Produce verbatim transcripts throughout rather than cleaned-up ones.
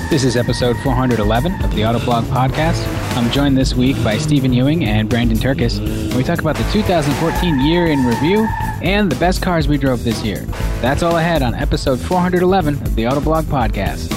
This is episode four hundred eleven of the Autoblog Podcast. I'm joined this week by Stephen Ewing and Brandon Turkis, and we talk about the two thousand fourteen year in review and the best cars we drove this year. That's all ahead on episode four hundred eleven of the Autoblog Podcast.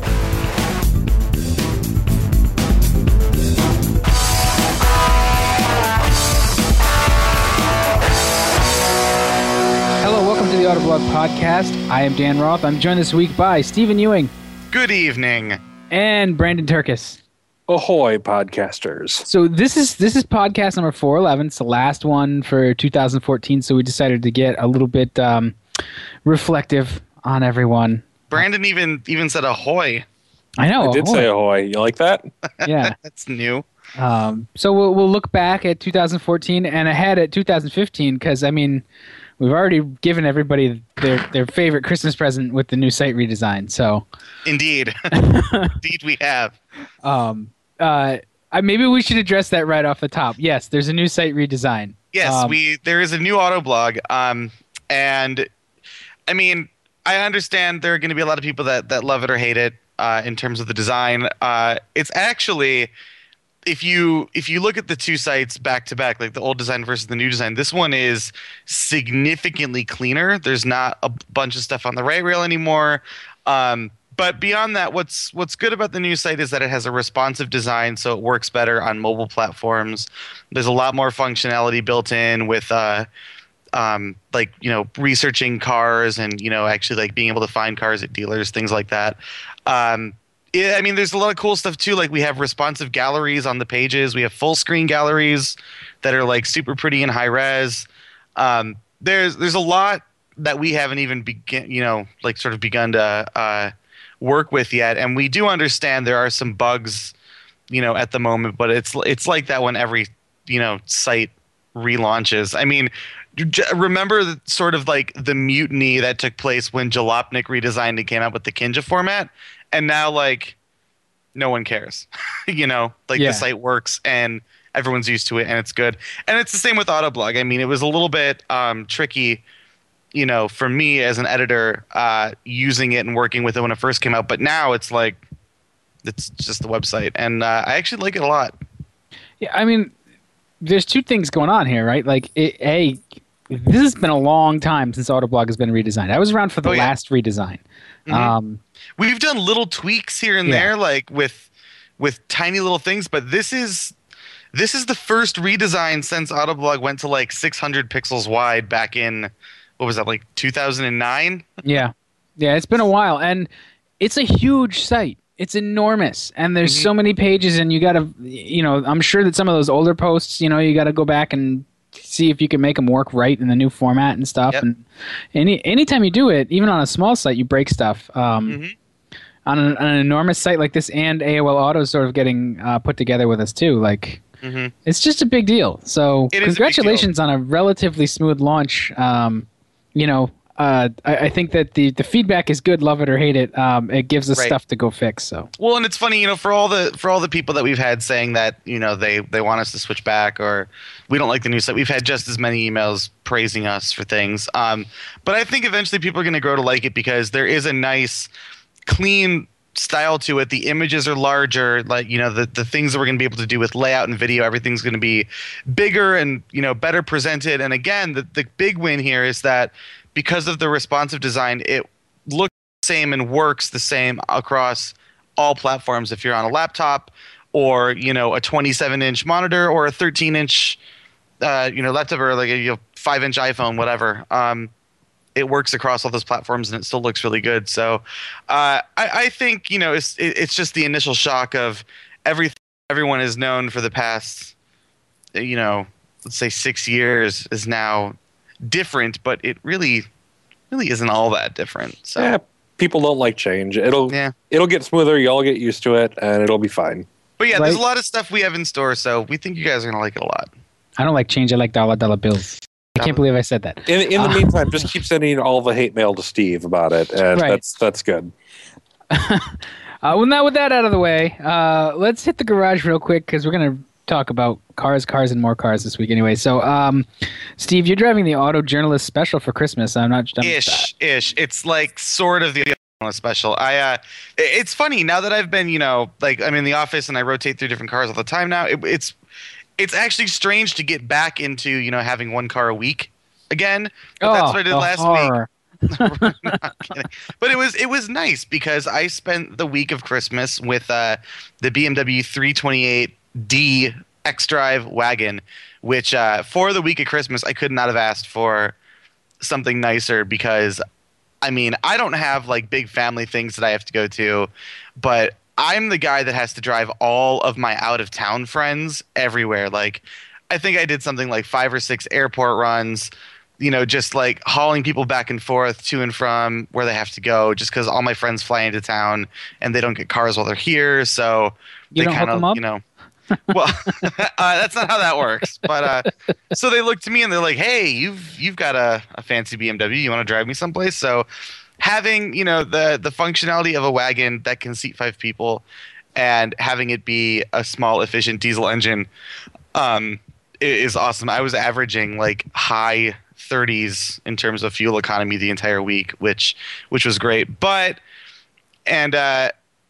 Hello, welcome to the Autoblog Podcast. I am Dan Roth. I'm joined this week by Stephen Ewing. Good evening. And Brandon Turkis. Ahoy, podcasters. So this is this is podcast number four eleven. It's the last one for two thousand fourteen, so we decided to get a little bit um, reflective on everyone. Brandon even even said ahoy. I know. I did ahoy. say ahoy. You like that? Yeah. That's new. Um, so we'll, we'll look back at two thousand fourteen and ahead at two thousand fifteen because, I mean, we've already given everybody their, their favorite Christmas present with the new site redesign. So, Indeed. Indeed we have. um, uh, I, maybe we should address that right off the top. Yes, there's a new site redesign. Yes, Um, we there is a new Autoblog. Um, and, I mean, I understand there are going to be a lot of people that, that love it or hate it uh, in terms of the design. Uh, it's actually... If you if you look at the two sites back to back, like the old design versus the new design, this one is significantly cleaner. There's not a bunch of stuff on the right rail anymore. Um, but beyond that, what's what's good about the new site is that it has a responsive design, so it works better on mobile platforms. There's a lot more functionality built in with uh, um, like you know researching cars and you know actually like being able to find cars at dealers, things like that. Um, Yeah, I mean, there's a lot of cool stuff too. Like we have responsive galleries on the pages. We have full screen galleries that are like super pretty and high res. Um, there's there's a lot that we haven't even begin, you know, like sort of begun to uh, work with yet. And we do understand there are some bugs, you know, at the moment. But it's it's like that when every you know site relaunches. I mean, j- remember the, sort of like the mutiny that took place when Jalopnik redesigned and came out with the Kinja format. And now, like, no one cares, you know, like Yeah. the site works and everyone's used to it and it's good. And it's the same with Autoblog. I mean, it was a little bit um, tricky, you know, for me as an editor uh, using it and working with it when it first came out. But now it's like, it's just the website. And uh, I actually like it a lot. Yeah, I mean, there's two things going on here, right? Like, it, A, this has been a long time since Autoblog has been redesigned. I was around for the Oh, yeah. last redesign. Mhm. Um, We've done little tweaks here and Yeah. there, like with with tiny little things, but this is this is the first redesign since Autoblog went to like six hundred pixels wide back in what was that, like two thousand nine? yeah. Yeah, it's been a while. And it's a huge site. It's enormous. And there's Mhm. so many pages, and you got to, you know, I'm sure that some of those older posts, you know, you got to go back and see if you can make them work right in the new format and stuff. Yep. And any anytime you do it, even on a small site, you break stuff. Um, Mhm. on, an, on an enormous site like this, and A O L Auto is sort of getting uh, put together with us too. Like, Mhm. it's just a big deal. So It is a big congratulations on a relatively smooth launch. Um, you know, uh, I, I think that the, the feedback is good, love it or hate it. Um, it gives us Right. stuff to go fix. So Well, and it's funny, you know, for all the for all the people that we've had saying that, you know, they they want us to switch back or we don't like the new site. We've had just as many emails praising us for things. Um, but I think eventually people are going to grow to like it because there is a nice, clean style to it. The images are larger, like you know, the the things that we're going to be able to do with layout and video, everything's going to be bigger and you know better presented. And again, the the big win here is that because of the responsive design, it looks the same and works the same across all platforms. If you're on a laptop or you know a twenty-seven inch monitor or a thirteen inch uh, you know laptop or like a you know, five inch iPhone, whatever. Um, it works across all those platforms and it still looks really good. So uh, I, I think you know it's it, it's just the initial shock of everything everyone has known for the past you know let's say six years is now different, but it really really isn't all that different. So Yeah, people don't like change. It'll yeah. it'll get smoother. Y'all get used to it, and it'll be fine. But yeah, Right. there's a lot of stuff we have in store, so we think you guys are gonna like it a lot. I don't like change. I like dollar dollar bills. I can't believe I said that. In in the Uh, meantime, just keep sending all the hate mail to Steve about it, and Right. that's that's good. Uh, well, now with that out of the way, uh, let's hit the garage real quick because we're going to talk about cars, cars, and more cars this week anyway. So, um, Steve, you're driving the Auto Journalist Special for Christmas. I'm not... I'm, Ish, ish. It's like sort of the special. I uh, it's funny now that I've been, you know, like I'm in the office and I rotate through different cars all the time now. It, it's it's actually strange to get back into, you know, having one car a week again. But oh, that's what I did last horror. week. Not kidding. But it was it was nice because I spent the week of Christmas with uh, the B M W three twenty-eight D X-Drive wagon, which uh, for the week of Christmas I could not have asked for something nicer because I mean, I don't have like big family things that I have to go to, but I'm the guy that has to drive all of my out of town friends everywhere. Like, I think I did something like five or six airport runs, you know, just like hauling people back and forth to and from where they have to go, just because all my friends fly into town and they don't get cars while they're here. So You they don't hook kind them of, up? you know. Well, uh, that's not how that works. But uh, so they look to me and they're like, "Hey, you've you've got a, a fancy B M W. You want to drive me someplace?" So having, you know, the the functionality of a wagon that can seat five people and having it be a small, efficient diesel engine um, is awesome. I was averaging like high thirties in terms of fuel economy the entire week, which which was great. But and uh,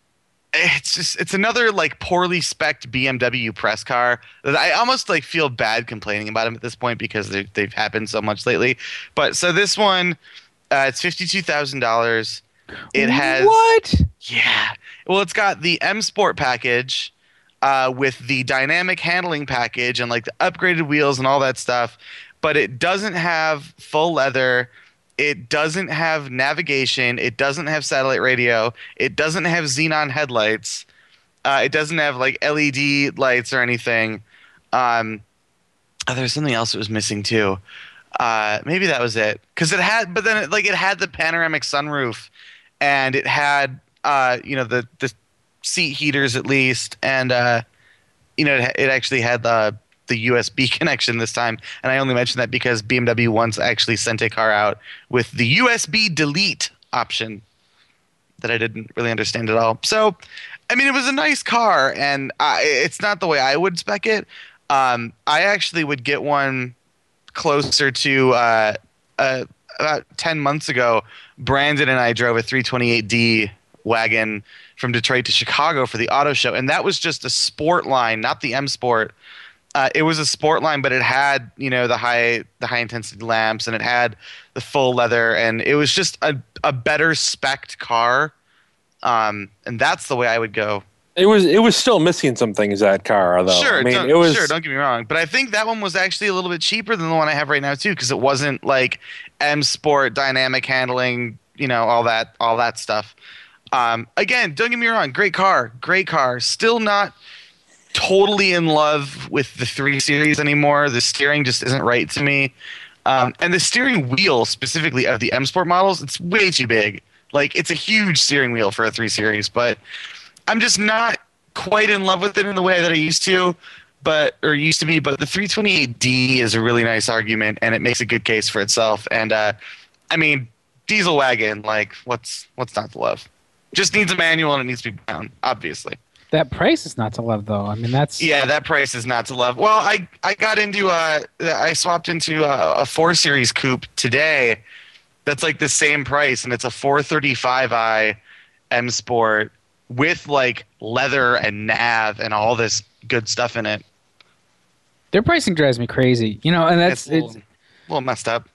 it's just it's another like poorly spec'd B M W press car that I almost like feel bad complaining about them at this point because they've happened so much lately. But so this one, uh, it's fifty-two thousand dollars. It has what? Yeah. Well, it's got the M Sport package uh, with the dynamic handling package and like the upgraded wheels and all that stuff, but it doesn't have full leather. It doesn't have navigation. It doesn't have satellite radio. It doesn't have xenon headlights. Uh, it doesn't have like L E D lights or anything. Um, oh, there's something else it was missing too. Uh, maybe that was it. Because it had, but then it, like it had the panoramic sunroof, and it had uh, you know the the seat heaters at least, and uh, you know it, it actually had the the U S B connection this time. And I only mention that because B M W once actually sent a car out with the U S B delete option that I didn't really understand at all. So, I mean, it was a nice car, and I, it's not the way I would spec it. Um, I actually would get one closer to uh, uh, about ten months ago. Brandon and I drove a three twenty-eight D wagon from Detroit to Chicago for the auto show, and that was just a sport line, not the M Sport. Uh, it was a sport line, but it had, you know, the high the high intensity lamps, and it had the full leather, and it was just a a better spec'd car. Um, and that's the way I would go. It was it was still missing some things, that car, though. Sure, I mean, don't, it was sure, don't get me wrong, but I think that one was actually a little bit cheaper than the one I have right now too, because it wasn't like M Sport dynamic handling, you know, all that all that stuff. Um, again, don't get me wrong, great car, great car. Still not totally in love with the three series anymore. The steering just isn't right to me. Um, and the steering wheel specifically of the M Sport models, it's way too big. Like, it's a huge steering wheel for a three series, but I'm just not quite in love with it in the way that I used to, but or used to be. But the three twenty-eight D is a really nice argument, and it makes a good case for itself. And uh, I mean, diesel wagon, like, what's what's not to love? Just needs a manual, and it needs to be brown, obviously. That price is not to love, though. I mean, that's Yeah, that price is not to love. Well, I I got into uh I swapped into a, a four series coupe today. That's like the same price, and it's a four thirty-five i M Sport with like leather and nav and all this good stuff in it. their pricing drives me crazy. You know, and that's It's a little, it's. a little messed up.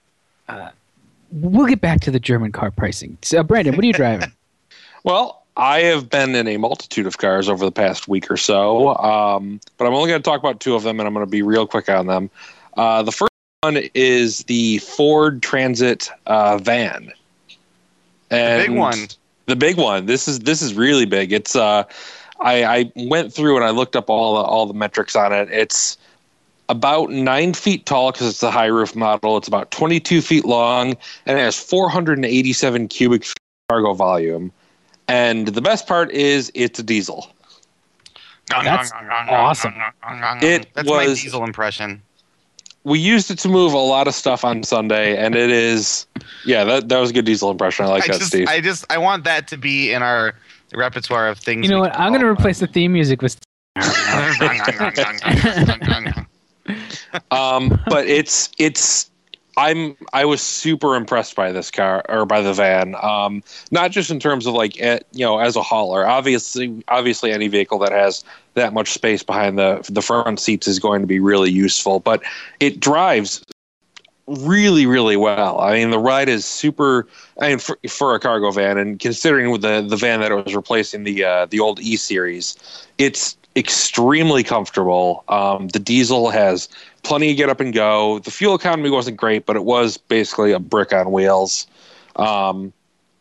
We'll get back to the German car pricing. So, Brandon, what are you driving? Well, I have been in a multitude of cars over the past week or so, um, but I'm only going to talk about two of them, and I'm going to be real quick on them. Uh, the first one is the Ford Transit uh, van. And The big one. The big one. This is this is really big. It's uh, I, I went through and I looked up all the all the metrics on it. It's about nine feet tall because it's a high roof model. It's about twenty-two feet long, and it has four hundred eighty-seven cubic feet cargo volume. And the best part is it's a diesel. That's awesome. It That's my was- diesel impression. We used it to move a lot of stuff on Sunday, and it is, yeah, that that was a good diesel impression. I like I that, just, Steve. I just, I want that to be in our repertoire of things. You know we what? can I'm going to call replace the theme music with. um, but it's it's I'm I was super impressed by this car or by the van. Um, not just in terms of like eh, you know as a hauler. Obviously, obviously any vehicle that has that much space behind the the front seats is going to be really useful. But it drives really really well. I mean, the ride is super. I mean, for, for a cargo van, and considering with the the van that it was replacing the uh, the old E series, it's extremely comfortable. Um, the diesel has plenty of get up and go. The fuel economy wasn't great, but it was basically a brick on wheels. Um,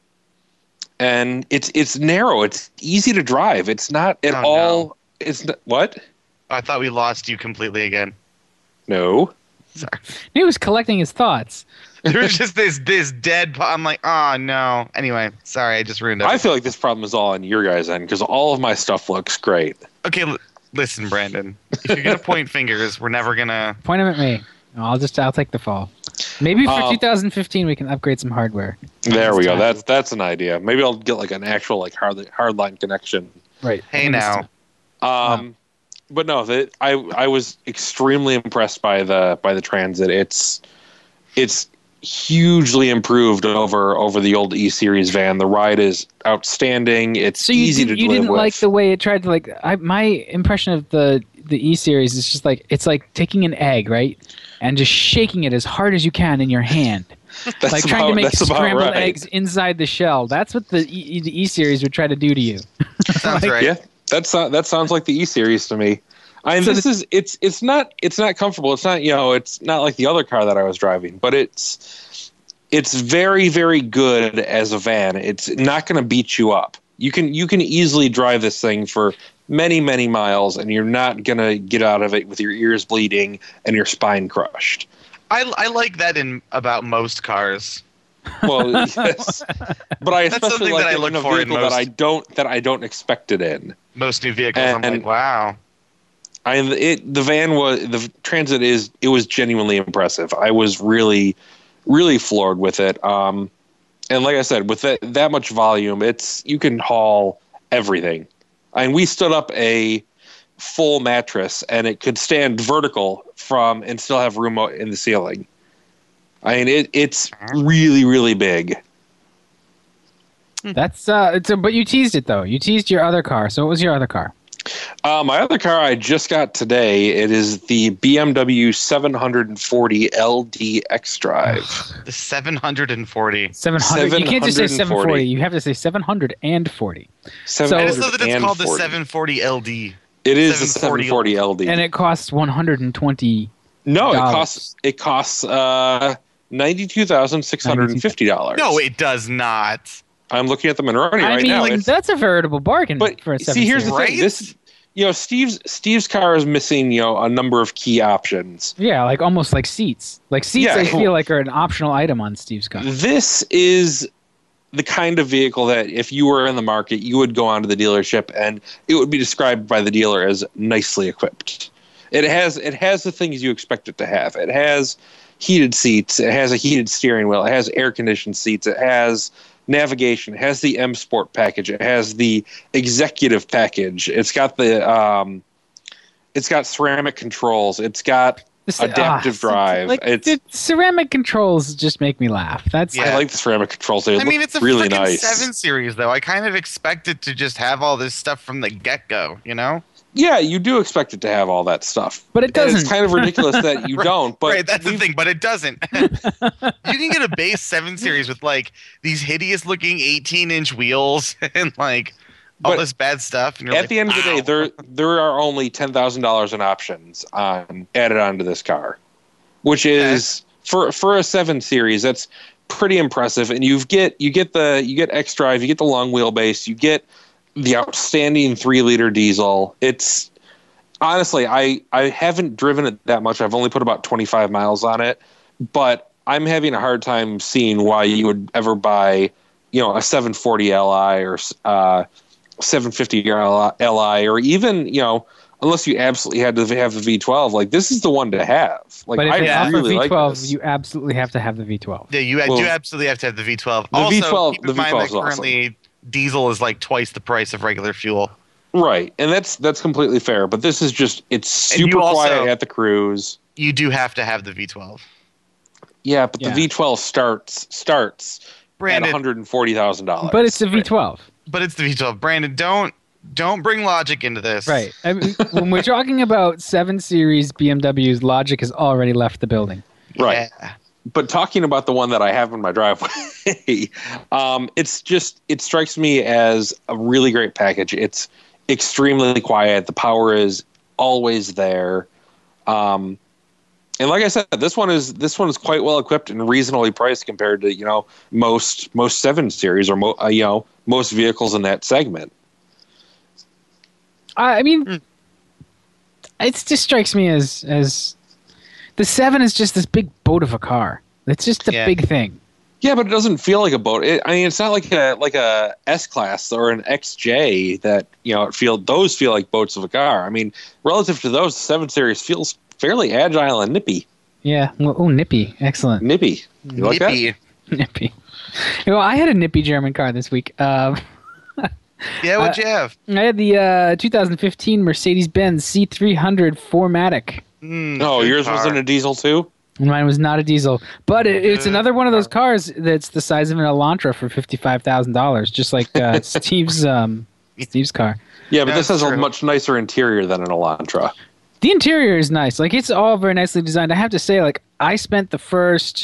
and it's it's narrow. It's easy to drive. It's not at Oh, all. no. It's not, what? I thought we lost you completely again. No. Sorry. He was collecting his thoughts. There was just this this dead. Po- I'm like, oh no. Anyway, sorry, I just ruined it. I feel like this problem is all on your guys' end because all of my stuff looks great. Okay, l- listen, Brandon. If you're gonna point fingers, we're never gonna. Point him at me. I'll just I'll take the fall. Maybe for Um, two thousand fifteen we can upgrade some hardware. There we go. time. That's that's an idea. Maybe I'll get like an actual like hard hardline connection. Right. Hey now. Um, but no, that I I was extremely impressed by the by the Transit. It's it's hugely improved over over the old E Series van. The ride is outstanding. It's So you, easy did, to you live didn't with. like the way it tried to like. I, my impression of the the E series is just like it's like taking an egg, right, and just shaking it as hard as you can in your hand, That's like trying about- to make that's about scrambled right. eggs inside the shell. That's what the E, the E series would try to do to you. Sounds Like, right. Yeah, that's uh, that sounds like the E Series to me. I mean, So this the- is it's it's not it's not comfortable. It's not you know it's not like the other car that I was driving, but it's it's very very good as a van. It's not going to beat you up. You can you can easily drive this thing for many many miles, and you're not going to get out of it with your ears bleeding and your spine crushed. I I like that in about most cars. Well, yes, but I That's especially something like that I it look in a for in vehicle that most- I don't that I don't expect it in. Most new vehicles. I'm And- like, wow. I it the van was the Transit is it was genuinely impressive. I was really really floored with it. Um, and like I said, with that that much volume, it's you can haul everything. I mean, we stood up a full mattress and it could stand vertical from and still have room in the ceiling. I mean, it it's really really big. That's uh. It's a, but you teased it though. You teased your other car. So what was your other car? Uh, my other car I just got today. It is the B M W seven forty L D X Drive. The seven forty. Seven hundred. You can't just say seven seven forty. You have to say seven hundred and forty. seven I just know that it's called the forty. seven forty L D. It is the seven forty seven forty L D. And it costs one hundred and twenty. no, it dollars. costs it costs uh, ninety two thousand six hundred and fifty dollars. No, it does not. I'm looking at the Monroney I right mean, now. like, It's- that's a veritable bargain but for a seven see, here's the Right? thing. This, you know, Steve's Steve's car is missing, you know, a number of key options. Yeah, like almost like seats. Like seats, Yeah. I feel like are an optional item on Steve's car. This is the kind of vehicle that if you were in the market, you would go onto the dealership and it would be described by the dealer as nicely equipped. It has it has the things you expect it to have. It has heated seats. It has a heated steering wheel. It has air conditioned seats. It has navigation. It has the M Sport package. It has the executive package. It's got the um, it's got ceramic controls. It's got This- adaptive ah, drive. Like, It's- the ceramic controls just make me laugh. That's Yeah. I like the ceramic controls. They I look mean, it's a really freaking nice. seven series, though. I kind of expect it to just have all this stuff from the get go, you know? Yeah, you do expect it to have all that stuff. But it And doesn't. it's kind of ridiculous that you don't. But right, that's the we've- thing, but it doesn't. You can get a base seven series with like these hideous looking eighteen inch wheels and like all But this bad stuff. And you're At like, the end of the day, "Wow." there there are only ten thousand dollars in options on added onto this car, which is for for a seven series. That's pretty impressive. And you get you get the you get X Drive, you get the long wheelbase, you get the outstanding three liter diesel. It's honestly, I I haven't driven it that much. I've only put about twenty five miles on it, but I'm having a hard time seeing why you would ever buy, you know, a seven forty L I or uh, seven fifty L I, or even, you know, unless you absolutely had to have the V twelve. Like, this is the one to have. Like, but if I they offer really V twelve, like this. you absolutely have to have the V twelve. Yeah, you Well, do absolutely have to have the V twelve. the also, V twelve keep the in mind V twelve that is awesome. currently diesel is like twice the price of regular fuel. Right, and that's that's completely fair. But this is just it's And you super also- quiet at the cruise. You do have to have the V twelve. Yeah, but Yeah. the V twelve starts starts Brandon, at one hundred forty thousand dollars. But it's the V twelve. but it's the V twelve. Brandon, don't don't bring logic into this. Right. I mean, when we're talking about seven Series B M Ws, logic has already left the building. Right. Yeah. But talking about the one that I have in my driveway, um, it's just it strikes me as a really great package. It's extremely quiet. The power is always there. Um, and like I said, this one is this one is quite well equipped and reasonably priced compared to you know most most seven series or mo- uh, you know most vehicles in that segment. I I mean, Mm. it just strikes me as as the seven is just this big boat of a car. It's just a Yeah. big thing. Yeah, but it doesn't feel like a boat. It, I mean, it's not like a like a S class or an X J that you know it feel those feel like boats of a car. I mean, relative to those, the seven series feels fairly agile and nippy. Yeah. Well, oh, nippy. Excellent. Nippy. You like that? Nippy. Nippy. Well, I had a nippy German car this week. Um, Yeah, what'd you have? I had the uh, two thousand fifteen Mercedes-Benz C three hundred four matic. Mm, Oh, good yours car. wasn't a diesel too? Mine was not a diesel, but it, it's Good another one of those car. cars that's the size of an Elantra for fifty-five thousand dollars, just like uh, Steve's um, Steve's car. Yeah, but That's this has a true. much nicer interior than an Elantra. The interior is nice. Like, it's all very nicely designed. I have to say, like, I spent the first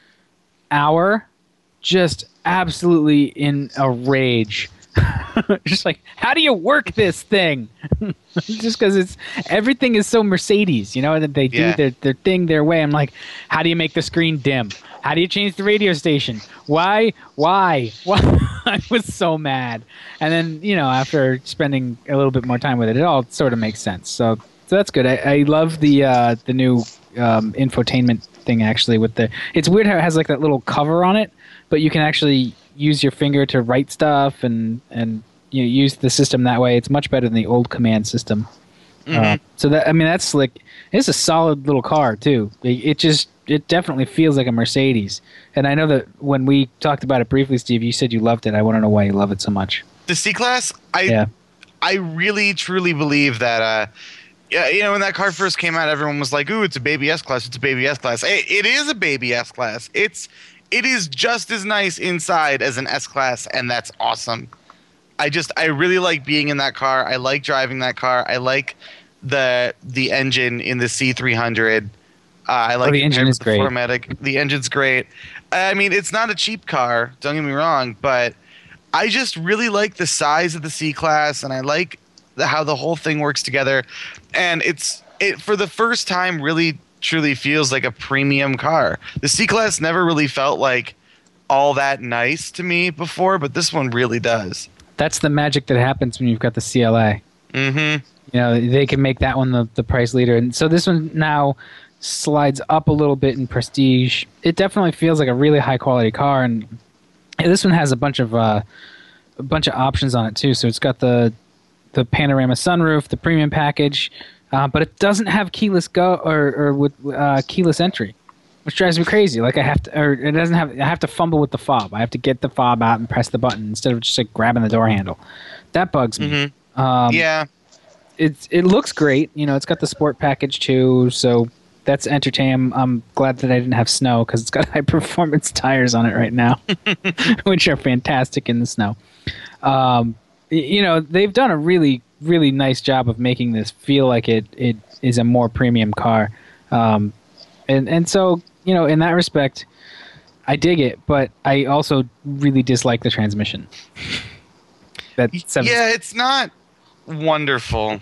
hour just absolutely in a rage. Just like, how do you work this thing? Just because it's everything is so Mercedes, you know, that they do Yeah. their, their thing their way. I'm like, how do you make the screen dim? How do you change the radio station? Why? Why? Why? I was so mad. And then, you know, after spending a little bit more time with it, it all sort of makes sense. So, so that's good. I, I love the uh, the new um, infotainment thing, actually. With the, it's weird how it has like that little cover on it, but you can actually use your finger to write stuff and and you know, use the system that way. It's much better than the old command system. Uh, so that I mean that's slick. It's a solid little car too. It, it just it definitely feels like a Mercedes. And I know that when we talked about it briefly, Steve, you said you loved it. I want to know why you love it so much. The C class, I Yeah. I really truly believe that uh yeah, you know, when that car first came out, everyone was like, "Ooh, it's a baby S class. It's a baby S class." It, it is a baby S class. It's it is just as nice inside as an S class, and that's awesome. I just I really like being in that car. I like driving that car. I like the the engine in the C three hundred. Uh, I like Oh, the engine compared is with great. the four matic. The engine's great. I mean, it's not a cheap car. Don't get me wrong, but I just really like the size of the C class, and I like the, how the whole thing works together. And it's it for the first time really truly feels like a premium car. The C class never really felt like all that nice to me before, but this one really does. That's the magic that happens when you've got the C L A. Mm-hmm. You know, they can make that one the, the price leader. And so this one now slides up a little bit in prestige. It definitely feels like a really high quality car, and this one has a bunch of uh, a bunch of options on it too. So it's got the the panorama sunroof, the premium package, uh, but it doesn't have keyless go or or with uh, keyless entry, which drives me crazy. Like I have to, or it doesn't have. I have to fumble with the fob. I have to get the fob out and press the button instead of just like grabbing the door handle. That bugs me. Mm-hmm. Um, Yeah. it's it looks great. You know, it's got the sport package too, so that's entertaining. I'm, I'm glad that I didn't have snow because it's got high performance tires on it right now, which are fantastic in the snow. Um, y- you know, they've done a really really nice job of making this feel like it it is a more premium car, um, and and so you know in that respect, I dig it, but I also really dislike the transmission. That seven, Yeah, it's not wonderful.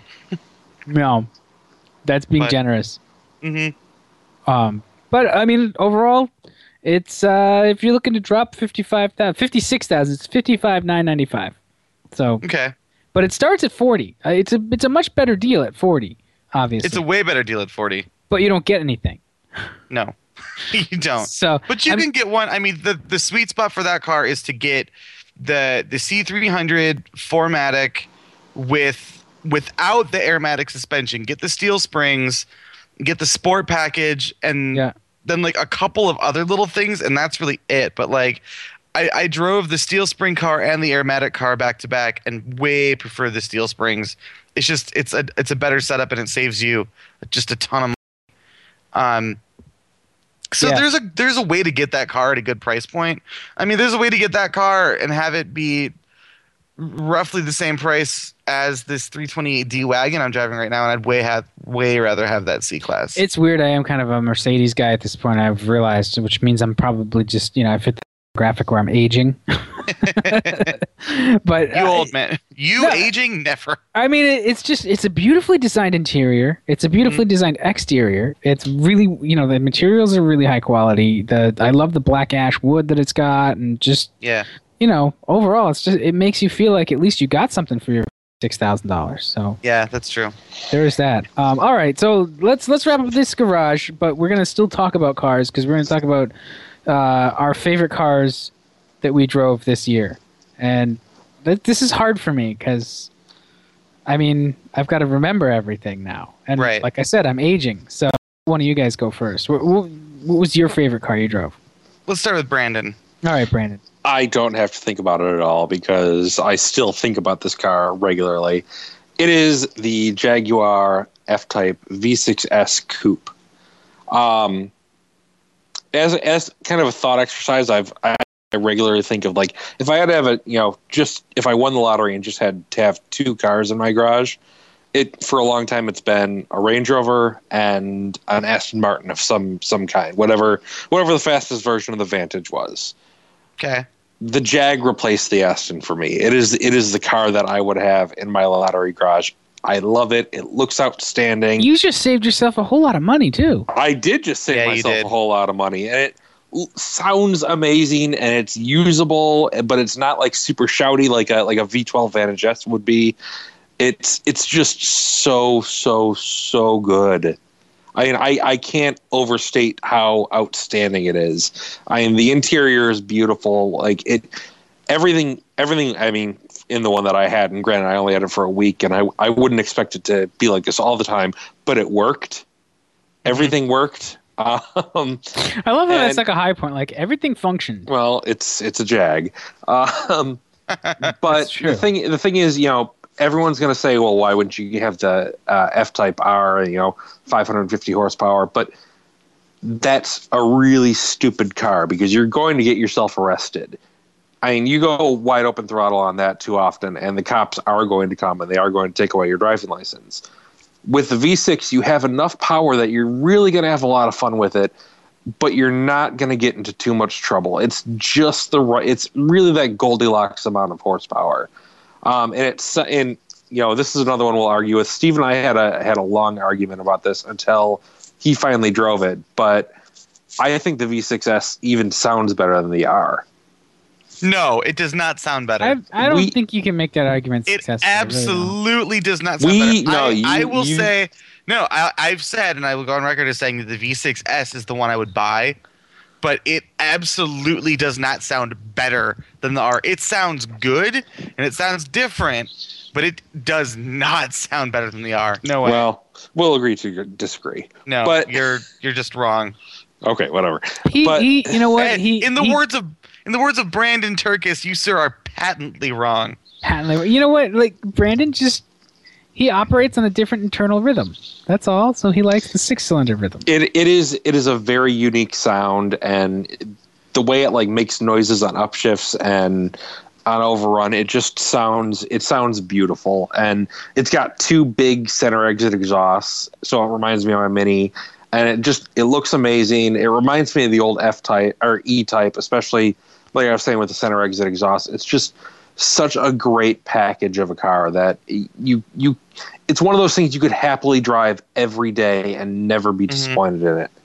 no, that's being But- generous. Mm-hmm. Um, but I mean, overall, it's uh, if you're looking to drop fifty-five thousand, fifty-six thousand, it's fifty-five nine ninety-five. So, Okay. but it starts at forty. Uh, it's a it's a much better deal at forty, obviously. It's a way better deal at forty. but you don't get anything. No, you don't. So, But you I'm- can get one. I mean, the, the sweet spot for that car is to get the the C three hundred four matic with without the Airmatic suspension. Get the steel springs, get the sport package, and Yeah. then like a couple of other little things, and that's really it. But like, I, I drove the steel spring car and the Airmatic car back to back, and way prefer the steel springs. It's just it's a it's a better setup, and it saves you just a ton of money. Um. So Yeah. there's a there's a way to get that car at a good price point. I mean, there's a way to get that car and have it be roughly the same price as this three twenty-eight D wagon I'm driving right now, and I'd way have way rather have that C class. It's weird. I am kind of a Mercedes guy at this point. I've realized, which means I'm probably just you know I fit the graphic where I'm aging. But you uh, old man, you no, aging never. I mean, it, it's just it's a beautifully designed interior. It's a beautifully mm-hmm. designed exterior. It's really you know the materials are really high quality. The I love the black ash wood that it's got, and just yeah. You know, overall, it's just it makes you feel like at least you got something for your six thousand dollars. So yeah, that's true. There's that. Um, all right, so let's let's wrap up this garage, but we're gonna still talk about cars because we're gonna talk about uh, our favorite cars that we drove this year, and th- this is hard for me because, I mean, I've got to remember everything now, and right. like I said, I'm aging. So one of you guys go first. What, what, what was your favorite car you drove? Let's start with Brandon. All right, Brandon. I don't have to think about it at all because I still think about this car regularly. It is the Jaguar F-Type V six S Coupe. Um, as as kind of a thought exercise, I've I regularly think of like if I had to have a you know just if I won the lottery and just had to have two cars in my garage, it for a long time it's been a Range Rover and an Aston Martin of some some kind, whatever whatever the fastest version of the Vantage was. Okay. The Jag replaced the Aston for me. It is it is the car that I would have in my lottery garage. I love it. It looks outstanding. You just saved yourself a whole lot of money too. I did just save yeah, myself a whole lot of money, and it l- sounds amazing and it's usable, but it's not like super shouty like a like a V twelve Vantage S would be. It's it's just so so so good. I mean, I, I can't overstate how outstanding it is. I mean, the interior is beautiful. Like it, everything, everything. I mean, in the one that I had, and granted, I only had it for a week, and I, I wouldn't expect it to be like this all the time, but it worked. Everything worked. Um, I love how that's like a high point. Like everything functioned. Well, it's it's a Jag, um, but the thing the thing is, you know. Everyone's going to say, well, why wouldn't you have the uh, F-Type R, you know, five hundred fifty horsepower? But that's a really stupid car because you're going to get yourself arrested. I mean, you go wide open throttle on that too often, and the cops are going to come and they are going to take away your driving license. With the V six, you have enough power that you're really going to have a lot of fun with it, but you're not going to get into too much trouble. It's just the right, it's really that Goldilocks amount of horsepower. Um, and it's and you know this is another one we'll argue with. Steve and I had a had a long argument about this until he finally drove it. But I think the V six S even sounds better than the R. No, it does not sound better. I, I don't We- think you can make that argument It successful. I really don't. absolutely does not sound We- better. no, I, you- I will you- say no. I, I've said, and I will go on record as saying that the V six S is the one I would buy, but it absolutely does not sound better than the R. It sounds good and it sounds different, but it does not sound better than the R. No way. Well, we'll agree to disagree. no, but- you're you're just wrong. Okay, whatever. He, But- he, you know what? And He, in the he, words of in the words of Brandon Turkis, you sir are patently wrong. patently, you know what? Like Brandon just he operates on a different internal rhythm. That's all. So he likes the six-cylinder rhythm. It it is it is a very unique sound, and the way it like makes noises on upshifts and on overrun, it just sounds it sounds beautiful. And it's got two big center exit exhausts, so it reminds me of my Mini, and it just it looks amazing. It reminds me of the old F type or E type, especially like I was saying with the center exit exhaust. It's just such a great package of a car that you you it's one of those things you could happily drive every day and never be disappointed mm-hmm. in it.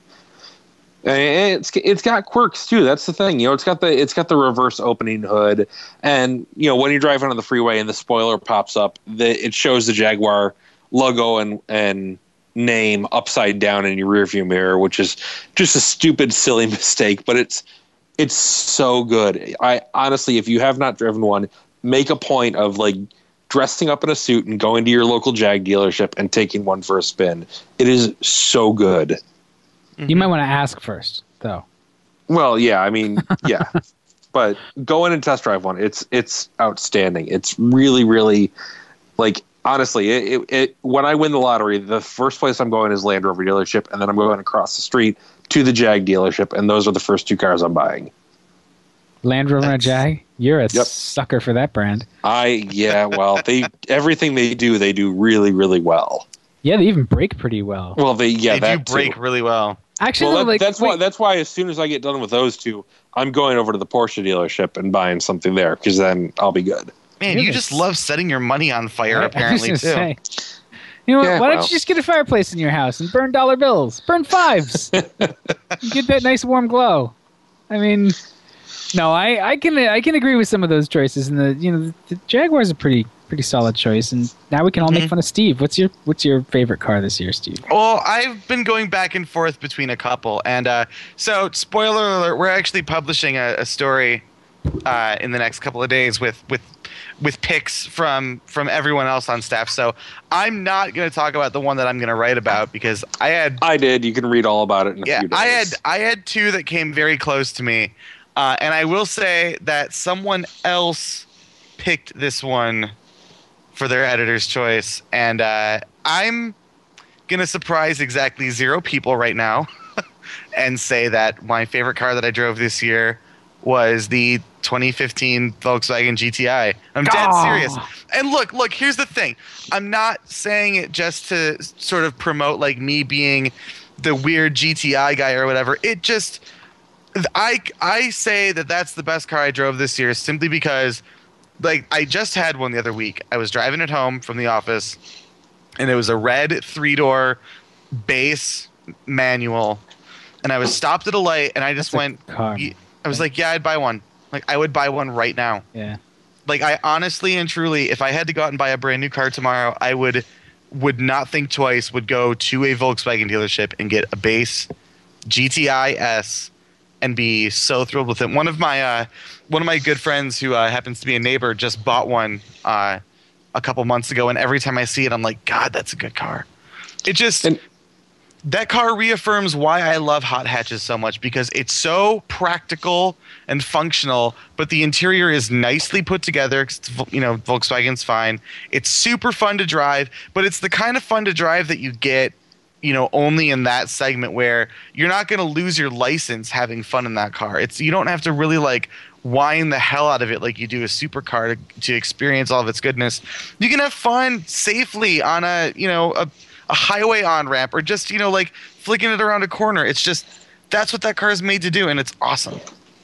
And it's it's got quirks too. That's the thing, you know. It's got the it's got the reverse opening hood, and you know when you're driving on the freeway and the spoiler pops up, the, it shows the Jaguar logo and and name upside down in your rearview mirror, which is just a stupid, silly mistake, but it's it's so good. I honestly, if you have not driven one, make a point of like dressing up in a suit and going to your local Jag dealership and taking one for a spin. It is so good. You might want to ask first, though. Well, yeah, I mean, yeah, but go in and test drive one. It's it's outstanding. It's really, really like honestly, it, it, it when I win the lottery, the first place I'm going is Land Rover dealership, and then I'm going across the street to the Jag dealership, and those are the first two cars I'm buying. Land Rover and a Jag? You're a Yep. sucker for that brand. I yeah, well, they everything they do, they do really, really well. Yeah, they even brake pretty well. Well, they yeah, they that do break too. really well. Actually, Well, that, like, that's wait, why. That's why. As soon as I get done with those two, I'm going over to the Porsche dealership and buying something there because then I'll be good. Man, You're you the just s- love setting your money on fire, I- I apparently, was too. gonna say, you know what? Yeah, Why don't well. you just get a fireplace in your house and burn dollar bills? Burn fives. You get that nice warm glow. I mean, no, I, I can I can agree with some of those choices, and the you know the, the Jaguar's a pretty pretty solid choice. And now we can all Mm-hmm. make fun of Steve. What's your what's your favorite car this year, Steve? Well, I've been going back and forth between a couple, and uh, so spoiler alert: we're actually publishing a, a story uh, in the next couple of days with with with picks from from everyone else on staff. So I'm not going to talk about the one that I'm going to write about because I had I did. You can read all about it in a yeah few days. I had I had two that came very close to me, uh, and I will say that someone else picked this one for their editor's choice, and uh, I'm gonna surprise exactly zero people right now and say that my favorite car that I drove this year was the twenty fifteen Volkswagen G T I. I'm dead Aw. serious. And look, look, here's the thing. I'm not saying it just to sort of promote like me being the weird G T I guy or whatever. It just I I say that that's the best car I drove this year simply because like I just had one the other week. I was driving it home from the office, and it was a red three-door base manual, and I was stopped at a light, and I just That's a went. car. "Ye-" I was like, "Yeah, I'd buy one. Like, I would buy one right now. Yeah. Like, I honestly and truly, if I had to go out and buy a brand new car tomorrow, I would would not think twice. Would go to a Volkswagen dealership and get a base G T I S and be so thrilled with it. One of my uh, one of my good friends who uh, happens to be a neighbor just bought one uh, a couple months ago, and every time I see it, I'm like, God, that's a good car. It just And- that car reaffirms why I love hot hatches so much because it's so practical and functional, but the interior is nicely put together. 'Cause it's, you know, Volkswagen's fine. It's super fun to drive, but it's the kind of fun to drive that you get, you know, only in that segment where you're not going to lose your license having fun in that car. It's you don't have to really like whine the hell out of it like you do a supercar to, to experience all of its goodness. You can have fun safely on a, you know, a a highway on ramp or just, you know, like flicking it around a corner. It's just that's what that car is made to do, and it's awesome.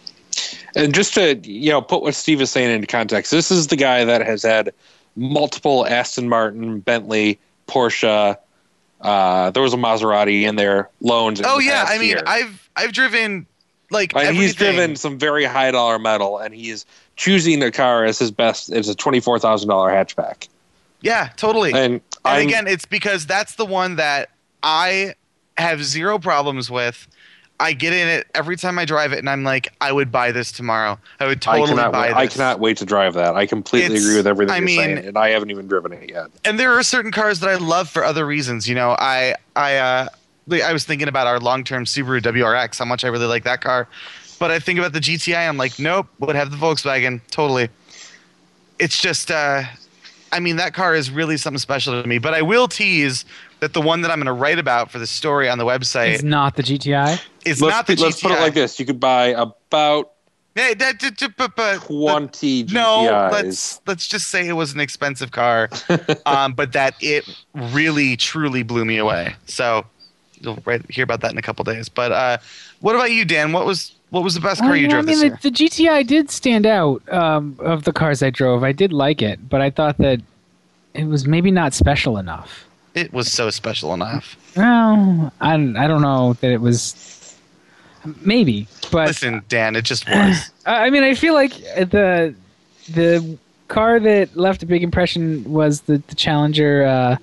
And just to you know put what Steve is saying into context, this is the guy that has had multiple Aston Martin, Bentley, Porsche. Uh, there was a Maserati in there. Loans. in Oh the yeah, past I mean, year. I've I've driven like And he's everything. driven some very high dollar metal, and he is choosing a car as his best. It's a twenty four thousand dollar hatchback. Yeah, totally. And, And I'm, again, it's because that's the one that I have zero problems with. I get in it every time I drive it, and I'm like, I would buy this tomorrow. I would I totally cannot. buy Wait, this. I cannot wait to drive that. I completely It's- agree with everything I you're mean- saying, and I haven't even driven it yet. And there are certain cars that I love for other reasons. You know, I I uh, like, I was thinking about our long-term Subaru W R X, how much I really like that car. But I think about the G T I, I'm like, nope, would have the Volkswagen, totally. It's just, uh, I mean, that car is really something special to me. But I will tease that the one that I'm going to write about for the story on the website It's not the G T I. is let's not the let's G T I. put it like this: you could buy about Hey, that, that, that- but, but, twenty G T Is. no, let's let's just say it was an expensive car, um, but that it really truly blew me away. So you'll write, hear about that in a couple days. But uh, what about you, Dan? What was what was the best car Well, you you know, drove I mean, this the, year? the G T I did stand out um, of the cars I drove. I did like it, but I thought that it was maybe not special enough. It was so special enough. Well, I, I don't know that it was. Maybe, but Listen, Dan, it just was. I I mean, I feel like the the car that left a big impression was the, the Challenger uh,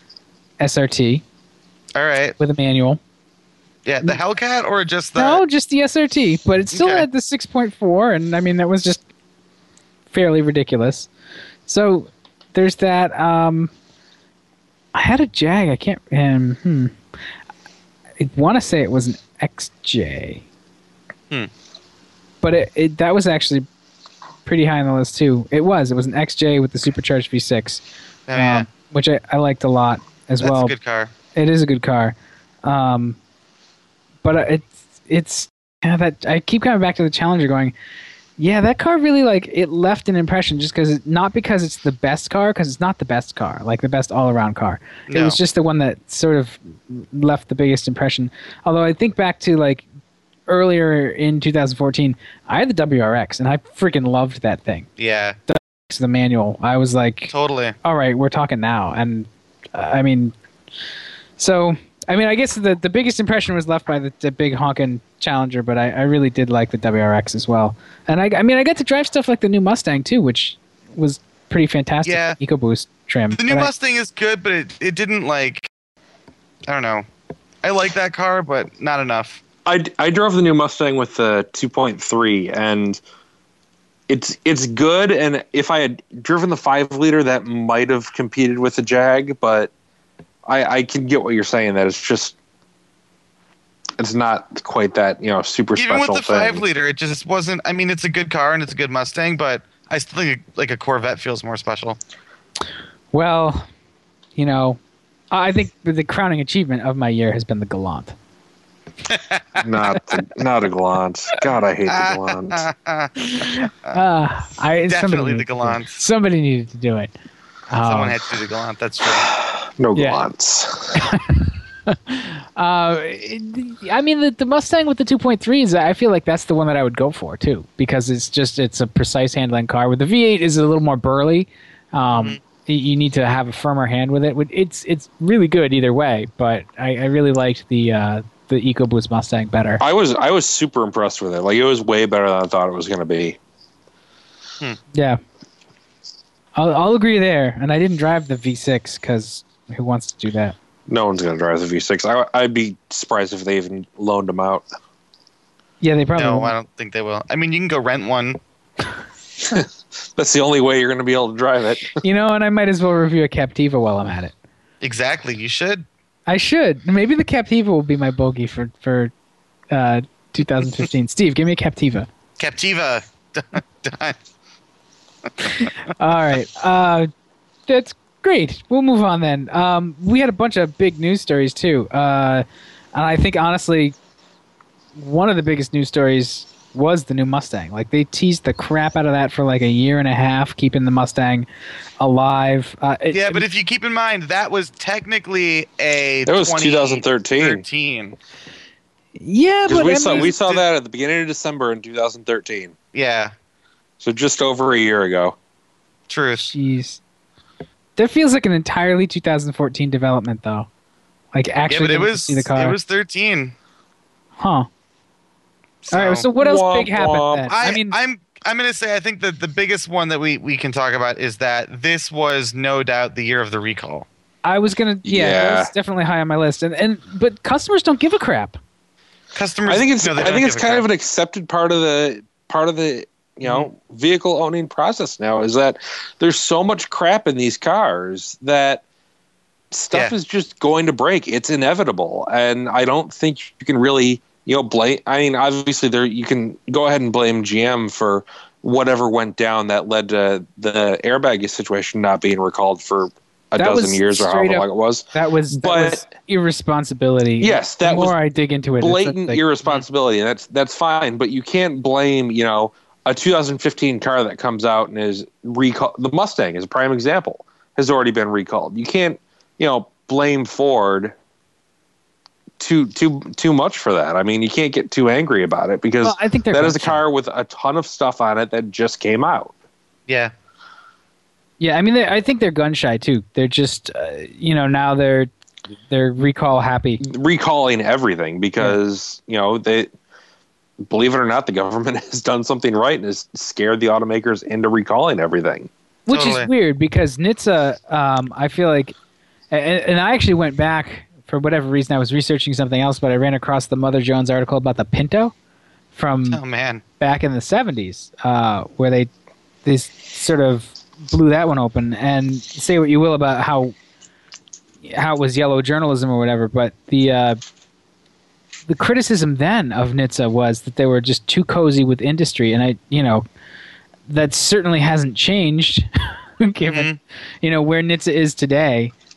S R T All right. with a manual. Yeah, the Hellcat or just the No, just the S R T, but it still Okay. had the six point four, and I mean that was just fairly ridiculous. So there's that. Um, I had a Jag. I can't. Um, hmm. I want to say it was an X J. Hmm. But it, it that was actually pretty high on the list too. It was. It was an X J with the supercharged V six, Oh, yeah. um, which I, I liked a lot as That's well. a good car. It is a good car. Um, but it it's yeah, that I keep coming back to the Challenger, going, yeah, that car really like it left an impression just because it, not because it's the best car, because it's not the best car, like the best all around car. No. It was just the one that sort of left the biggest impression. Although I think back to like earlier in two thousand fourteen, I had the W R X and I freaking loved that thing. Yeah, the, the manual. I was like, totally. All right, we're talking now, and uh, I mean, so. I mean, I guess the, the biggest impression was left by the, the big honkin' Challenger, but I, I really did like the W R X as well. And I, I mean, I got to drive stuff like the new Mustang too, which was pretty fantastic. Yeah. EcoBoost trim. The new but Mustang I, is good, but it, it didn't like, I don't know. I like that car, but not enough. I, I drove the new Mustang with the two point three, and it's it's good. And if I had driven the five liter, that might have competed with the Jag, but I, I can get what you're saying, that it's just it's not quite that, you know, super Even special with the thing. five liter, it just wasn't. I mean, it's a good car and it's a good Mustang, but I still think like a Corvette feels more special. Well, you know, I think the crowning achievement of my year has been the Galant. not the, not a Galant. God, I hate the Galant. uh, I Definitely the Galant. Somebody needed to do it. Someone um, had to do the Galant. That's true. No yeah. Galants. uh, it, I mean, the, the Mustang with the two point threes, I feel like that's the one that I would go for, too, because it's just it's a precise handling car. With the V eight is a little more burly. Um, mm-hmm. you, you need to have a firmer hand with it. It's it's really good either way, but I, I really liked the uh, the EcoBoost Mustang better. I was I was super impressed with it. Like, it was way better than I thought it was going to be. Hmm. Yeah. I'll, I'll agree there. And I didn't drive the V six because who wants to do that? No one's going to drive the V six. I, I'd be surprised if they even loaned them out. Yeah, they probably No, won't. I don't think they will. I mean, you can go rent one. That's the only way you're going to be able to drive it. You know, and I might as well review a Captiva while I'm at it. Exactly. You should. I should. Maybe the Captiva will be my bogey for, for uh, two thousand fifteen. Steve, give me a Captiva. Captiva. Done. All right. Uh, that's great. We'll move on then. Um, we had a bunch of big news stories too. Uh, and I think, honestly, one of the biggest news stories was the new Mustang. Like, they teased the crap out of that for like a year and a half, keeping the Mustang alive. Uh, it, yeah, but if you keep in mind, that was technically a That was twenty thirteen. thirteen. Yeah, but we I saw mean, we saw that at the beginning of December in two thousand thirteen. Yeah. So just over a year ago. Truth. Jeez. That feels like an entirely two thousand fourteen development, though. Like, actually, yeah, but it was see the car. It was thirteen. Huh. So, all right. So what else womp, big happened womp. then? I, I mean, I'm I'm gonna say I think that the biggest one that we we can talk about is that this was no doubt the year of the recall. I was gonna. Yeah, Yeah. that was definitely high on my list. And and but customers don't give a crap. Customers. I think it's no, they I don't think it's give a kind of crap. an accepted part of the part of the you know mm-hmm. vehicle owning process now, is that there's so much crap in these cars that stuff Yeah. is just going to break. It's inevitable, and I don't think you can really you know blame. I mean, obviously there you can go ahead and blame G M for whatever went down that led to the airbag situation not being recalled for a That dozen was years or straight however up- long it was. That was, that But- was irresponsibility. Yes, that the more was I dig into it, it's blatant like- irresponsibility, and that's that's fine. But you can't blame you know a two thousand fifteen car that comes out and is recall. The Mustang is a prime example, has already been recalled. You can't you know blame Ford too too too much for that. I mean, you can't get too angry about it because Well, I think they're that is a gun-shy. car with a ton of stuff on it that just came out. Yeah. Yeah, I mean, they- I think they're gun shy too. They're just, uh, you know, now they're they're recall happy. Recalling everything because you know they. Believe it or not, the government has done something right and has scared the automakers into recalling everything. Which Totally. is weird because N H T S A, um, I feel like, and, and I actually went back for whatever reason. I was researching something else, but I ran across the Mother Jones article about the Pinto from Oh man. back in the seventies, uh, where they they sort of blew that one open. And say what you will about how how it was yellow journalism or whatever, but the uh, the criticism then of N H T S A was that they were just too cozy with industry, and I, you know, that certainly hasn't changed, given Mhm. you know where N H T S A is today.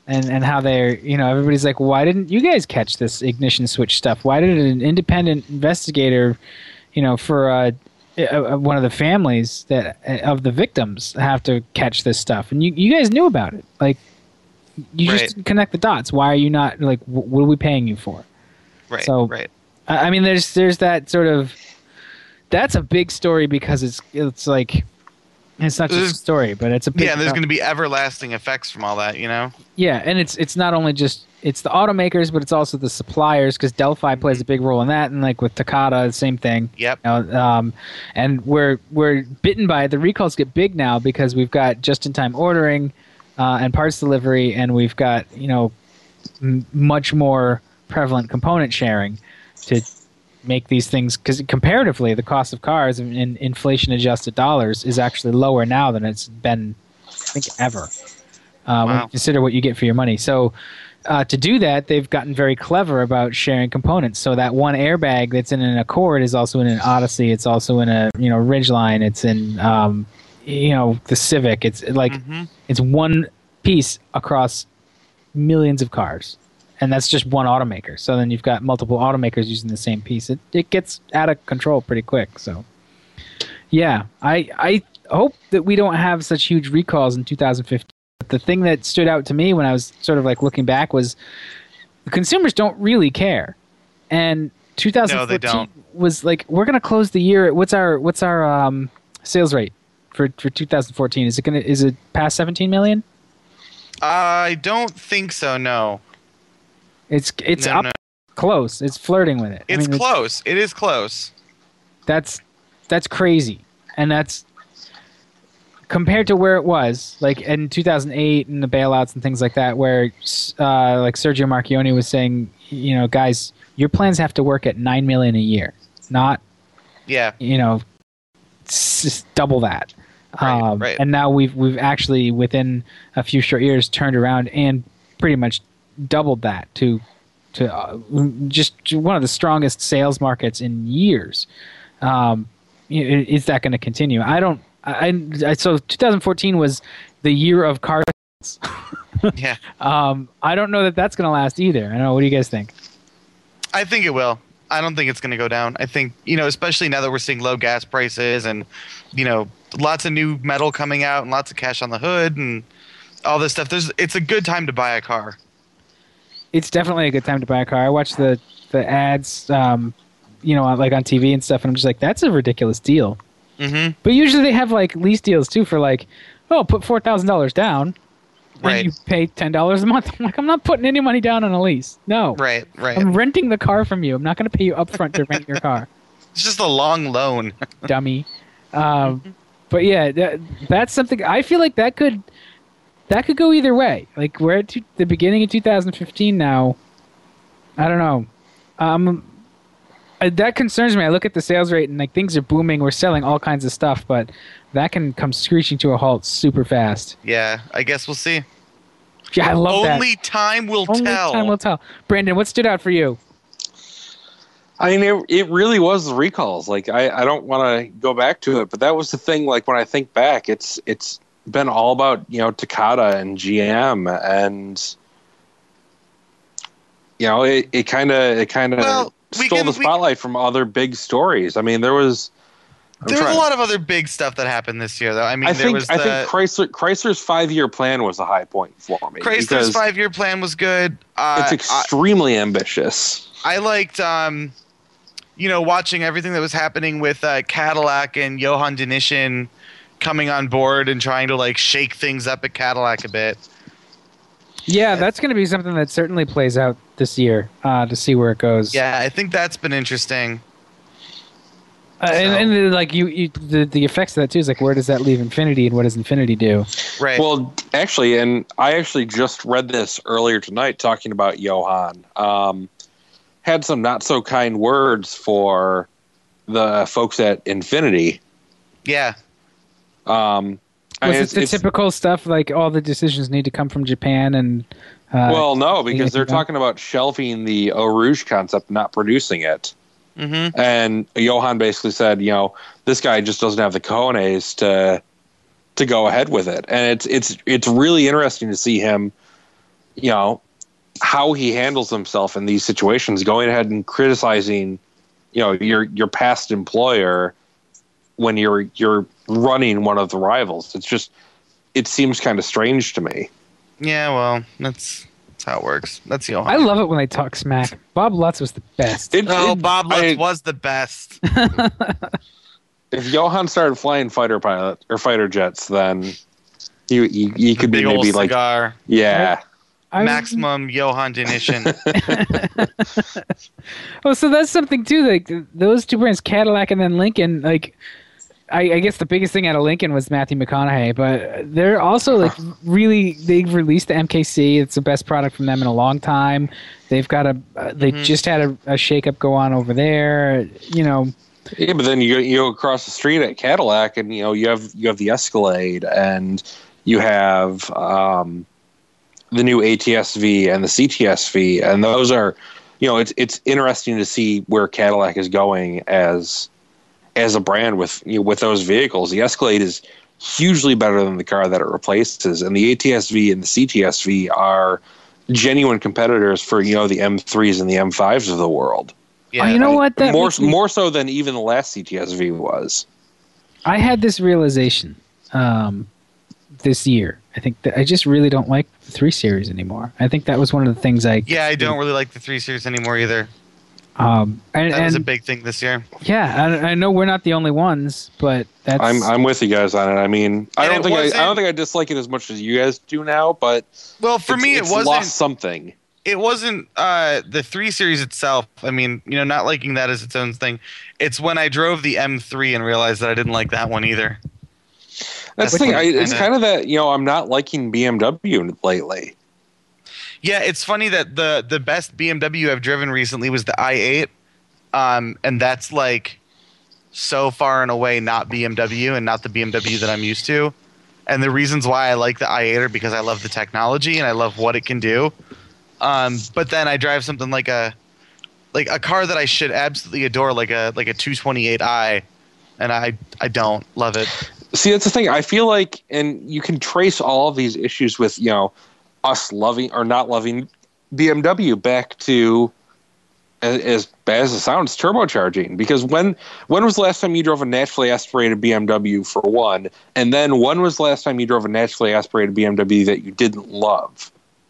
and and how they're, you know, everybody's like, why didn't you guys catch this ignition switch stuff? Why did an independent investigator, you know, for uh, uh, one of the families that of the victims have to catch this stuff? And you you guys knew about it. Like, you Right. just didn't connect the dots. Why are you not, like, wh- what are we paying you for? Right. So, right. I I mean, there's there's that sort of, that's a big story because it's it's like, it's not just a There's- story, but it's a big, Yeah, and there's going to be everlasting effects from all that, you know? yeah, and it's it's not only just it's the automakers, but it's also the suppliers, because Delphi plays a big role in that, and like with Takata, the same thing. Yep. You know, um, and we're we're bitten by it. The recalls get big now because we've got just-in-time ordering uh, and parts delivery, and we've got, you know, m- much more prevalent component sharing to make these things, because comparatively the cost of cars in, in inflation-adjusted dollars is actually lower now than it's been, I think, ever. Uh, when Wow. you consider what you get for your money. So uh, to do that, they've gotten very clever about sharing components. So that one airbag that's in an Accord is also in an Odyssey. It's also in a, you know, Ridgeline. It's in um, you know, the Civic. It's like Mhm. it's one piece across millions of cars, and that's just one automaker. So then you've got multiple automakers using the same piece. It it gets out of control pretty quick. So yeah, I I hope that we don't have such huge recalls in two thousand fifteen. But the thing that stood out to me when I was sort of like looking back was the consumers don't really care, and two thousand fourteen don't. was like, we're gonna close the year. What's our what's our um, sales rate for for two thousand fourteen? Is it gonna is it past seventeen million? I don't think so, no. It's it's No, up no. close. It's flirting with it. I It's mean, close. It is close. That's that's crazy, and that's compared to where it was, like in two thousand eight and the bailouts and things like that, where uh, like Sergio Marchioni was saying, you know, guys, your plans have to work at nine million a year, not, Yeah. you know, s- just double that. Right, um, right. And now we've we've actually within a few short years turned around and pretty much doubled that to to uh, just one of the strongest sales markets in years. Um, i- i- is that going to continue? I don't. I, I so twenty fourteen was the year of car. Yeah. Um, I don't know that that's going to last either. I don't know. What do you guys think? I think it will. I don't think it's going to go down. I think, you know, especially now that we're seeing low gas prices and, you know, lots of new metal coming out and lots of cash on the hood and all this stuff. There's, it's a good time to buy a car. It's definitely a good time to buy a car. I watch the the ads, um, you know, like on T V and stuff, and I'm just like, that's a ridiculous deal. Mm-hmm. But usually they have like lease deals too for like, oh, put four thousand dollars down, and Right. you pay ten dollars a month. I'm like, I'm not putting any money down on a lease. No, Right, right. I'm renting the car from you. I'm not going to pay you upfront to rent your car, It's just a long loan. dummy. Um, but yeah, that, that's something I feel like that could that could go either way. Like we're at two, the beginning of two thousand fifteen now. I don't know. Um, uh, that concerns me. I look at the sales rate and like things are booming. We're selling all kinds of stuff, but that can come screeching to a halt super fast. Yeah, I guess we'll see. Yeah, I love that. Only time will Only tell. time will tell. Brandon, what stood out for you? I mean, it, it really was the recalls. Like, I, I don't want to go back to it, but that was the thing. Like, when I think back, it's it's been all about, you know, Takata and G M, and you know, it it kind of it kind of Well, we stole can- the we- spotlight from other big stories. I mean, there was. I'm There's trying- a lot of other big stuff that happened this year, though. I mean, I there think was I the think Chrysler Chrysler's five year plan was a high point for me. Chrysler's because five-year plan was good. Uh, It's extremely ambitious. I, I liked, um, you know, watching everything that was happening with uh, Cadillac and Johan Denishin coming on board and trying to like shake things up at Cadillac a bit. Yeah, that's going to be something that certainly plays out this year uh, to see where it goes. Yeah, I think that's been interesting. Uh, and, So- and then, like you, you the, the effects of that too is like, where does that leave Infinity, and what does Infinity do? Right. Well, actually, and I actually just read this earlier tonight talking about Johan. Um, had some not so kind words for the folks at Infinity. yeah. Um, I Was mean, it it's- the it's- typical stuff like all the decisions need to come from Japan and? Uh, well, no, because they're anything else? talking about shelving the Eau Rouge concept, not producing it. Mm-hmm. And Johan basically said, you know, this guy just doesn't have the cojones to to go ahead with it. And it's it's it's really interesting to see him you know, how he handles himself in these situations, going ahead and criticizing, you know, your your past employer when you're you're running one of the rivals. It's just, it seems kind of strange to me. Yeah, well, that's that's how it works. That's Johan. I love it when they talk smack. Bob Lutz was the best. It, Oh, it- Bob Lutz I- was the best. If Johan started flying fighter pilot or fighter jets, then he he, he could be Big old maybe like, cigar. yeah. I- Maximum Johan Denition. Oh, so that's something too. Like th- those two brands, Cadillac and then Lincoln. Like, I, I guess the biggest thing out of Lincoln was Matthew McConaughey, but they're also like really. They've released the M K C. It's the best product from them in a long time. They've got a. Uh, they Mhm. just had a, a shakeup go on over there. You know. Yeah, but then you go, you go across the street at Cadillac, and you know you have you have the Escalade, and you have um, the new A T S V and the C T S V, and those are, you know, it's it's interesting to see where Cadillac is going as as a brand with you know, with those vehicles. The Escalade is hugely better than the car that it replaces, and the A T S V and the C T S V are genuine competitors for you know the M threes and the M fives of the world. Yeah, Oh, you know what? That more makes me- more so than even the last C T S V was. I had this realization um, this year. I think that I just really don't like the three series anymore. I think that was one of the things I. Yeah, I don't really like the three series anymore either. Um, and, That was a and big thing this year. yeah, I, I know we're not the only ones, but that's. I'm I'm with you guys on it. I mean, I And don't it think I, I wasn't- don't think I dislike it as much as you guys do now, but Well, for it's, me, it's it wasn't. lost something. It wasn't uh, the three series itself. I mean, you know, not liking that as its own thing. It's when I drove the M three and realized that I didn't like that one either. That's the That's thing. I, kinda- it's kind of that you know I'm not liking B M W lately. Yeah, it's funny that the the best B M W I've driven recently was the i eight, um, and that's like so far and away not B M W and not the B M W that I'm used to. And the reasons why I like the i eight are because I love the technology and I love what it can do. Um, but then I drive something like a like a car that I should absolutely adore, like a like a two twenty-eight i, and I I don't love it. See, that's the thing. I feel like, and you can trace all of these issues with you know us loving or not loving B M W back to as, as bad as it sounds, turbocharging. Because when when was the last time you drove a naturally aspirated B M W for one, and then when was the last time you drove a naturally aspirated B M W that you didn't love?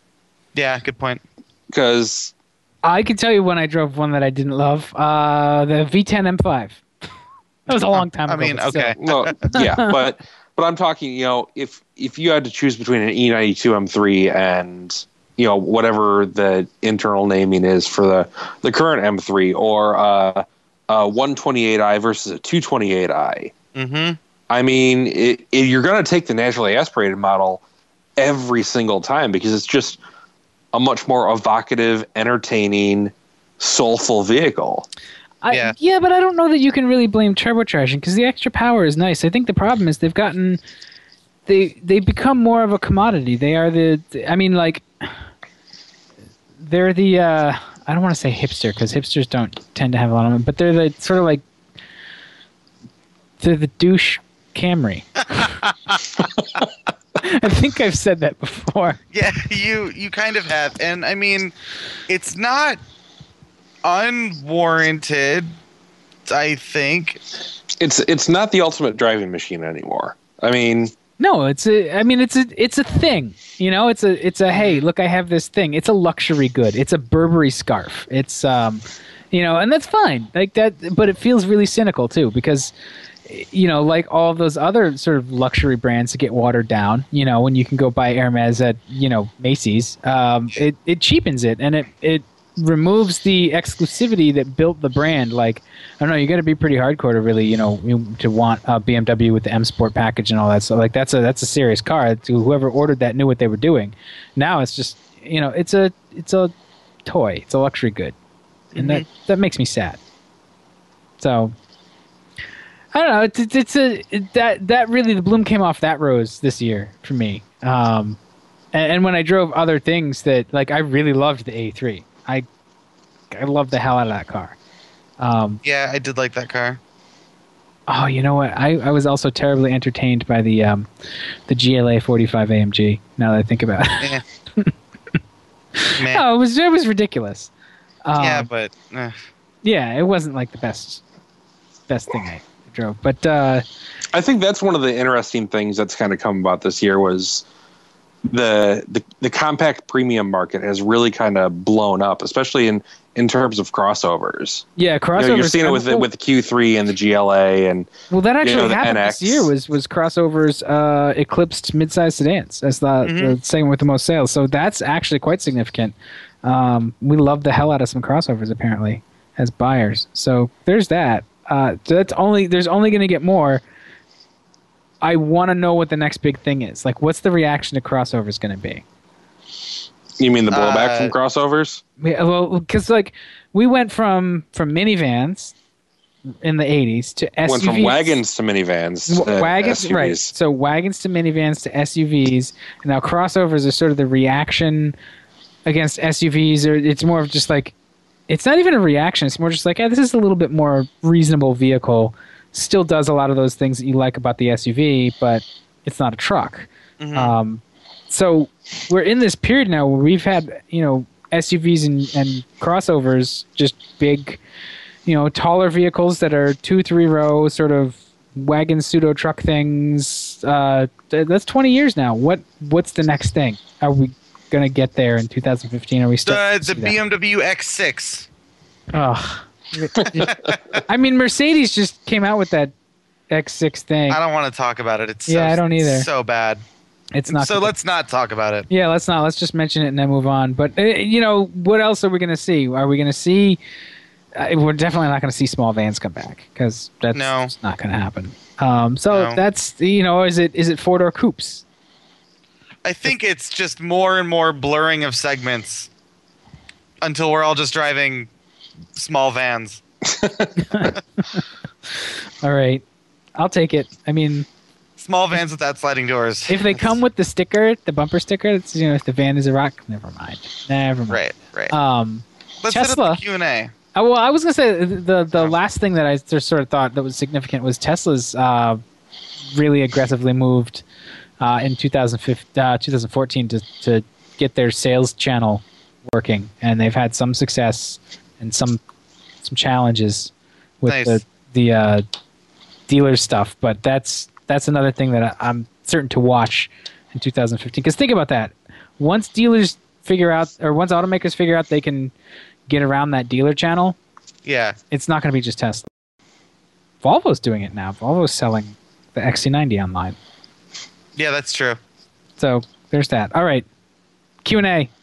Yeah, good point. Because I can tell you when I drove one that I didn't love. Uh, the V ten M five. That was a long time I ago. mean, but still. okay. no, yeah, but but I'm talking, you know, if if you had to choose between an E ninety-two M three and you know whatever the internal naming is for the the current M three, or uh, a one twenty-eight i versus a two twenty-eight i, Mm-hmm. I mean, it, it, you're going to take the naturally aspirated model every single time because it's just a much more evocative, entertaining, soulful vehicle. I, Yeah. yeah, but I don't know that you can really blame turbocharging because the extra power is nice. I think the problem is they've gotten they they become more of a commodity. They are the I mean like they're the uh, I don't want to say hipster because hipsters don't tend to have a lot of them, but they're the sort of like they're the douche Camry. I think I've said that before. Yeah, you you kind of have, and I mean, it's not unwarranted. I think. It's it's not the ultimate driving machine anymore. I mean, No, it's a. I mean, it's a. It's a thing. You know, it's a. It's a. Hey, look, I have this thing. It's a luxury good. It's a Burberry scarf. It's um, you know, and that's fine. Like that, but it feels really cynical too because, you know, like all of those other sort of luxury brands that get watered down. You know, when you can go buy Hermes at you know Macy's, um, it it cheapens it and it it removes the exclusivity that built the brand. Like, I don't know, you got to be pretty hardcore to really, you know, you- to want a B M W with the M Sport package and all that. So, like, that's a that's a serious car. To whoever ordered that knew what they were doing. Now it's just, you know, it's a it's a toy. It's a luxury good, and that that makes me sad. So, I don't know. It's it's, it's a it, that that really the bloom came off that rose this year for me. Um, and, and when I drove other things that like I really loved the A three. I I love the hell out of that car. Um, Yeah, I did like that car. oh, you know what? I, I was also terribly entertained by the um, the G L A forty-five A M G. Now that I think about it, Eh. Meh. No, it was it was ridiculous. Um, Yeah, but eh. yeah, it wasn't like the best best thing I drove, but uh, I think that's one of the interesting things that's kind of come about this year was the the, the compact premium market has really kind of blown up, especially in, in terms of crossovers. yeah, crossovers. You know, you're seeing it with the, with the Q three and the G L A and well, that actually you know, the happened N X. this year. Was was crossovers uh, eclipsed midsize sedans as the, Mm-hmm. the segment with the most sales. So that's actually quite significant. Um, we love the hell out of some crossovers apparently as buyers. So there's that. Uh, so that's only there's only going to get more. I want to know what the next big thing is. Like, what's the reaction to crossovers going to be? You mean the blowback Uh, from crossovers? Yeah, well, because like we went from from minivans in the eighties to S U Vs. Went from wagons to minivans. To W- wagons, S U Vs. right? So wagons to minivans to S U Vs, and now crossovers are sort of the reaction against S U Vs. Or it's more of just like it's not even a reaction. It's more just like, hey, this is a little bit more reasonable vehicle. Still does a lot of those things that you like about the S U V, but it's not a truck. Mhm. Um, so we're in this period now where we've had, you know, S U Vs and, and crossovers, just big, you know, taller vehicles that are two, three row sort of wagon pseudo truck things. Uh, th- that's twenty years now. What What's the next thing? Are we gonna get there in two thousand fifteen? Are we still the the B M W X six. Oh, I mean, Mercedes just came out with that X six thing. I don't want to talk about it. It's Yeah, so, I don't either. So bad. It's not. So good. let's not talk about it. Yeah, let's not. Let's just mention it and then move on. But uh, you know, what else are we going to see? Are we going to see? Uh, we're definitely not going to see small vans come back because that's No. just not going to happen. Um, so No. that's you know, is it is it four door coupes? I think it's just more and more blurring of segments until we're all just driving small vans. All right, I'll take it. I mean, Small vans without sliding doors. if they come with the sticker, the bumper sticker, it's you know, if the van is a rock, never mind. Never mind. Right, right. Um, Let's hit Tesla. up the Q and A. Uh, well, I was gonna say the the last thing that I just sort of thought that was significant was Tesla's uh, really aggressively moved uh, in two thousand fifteen, uh, twenty fourteen to to get their sales channel working, and they've had some success and some some challenges with Nice. the the uh, dealer stuff. But that's that's another thing that I, I'm certain to watch in two thousand fifteen. Because think about that: once dealers figure out, or once automakers figure out they can get around that dealer channel, Yeah. it's not going to be just Tesla. Volvo's doing it now. Volvo's selling the X C ninety online. Yeah, that's true. So there's that. All right, Q and A.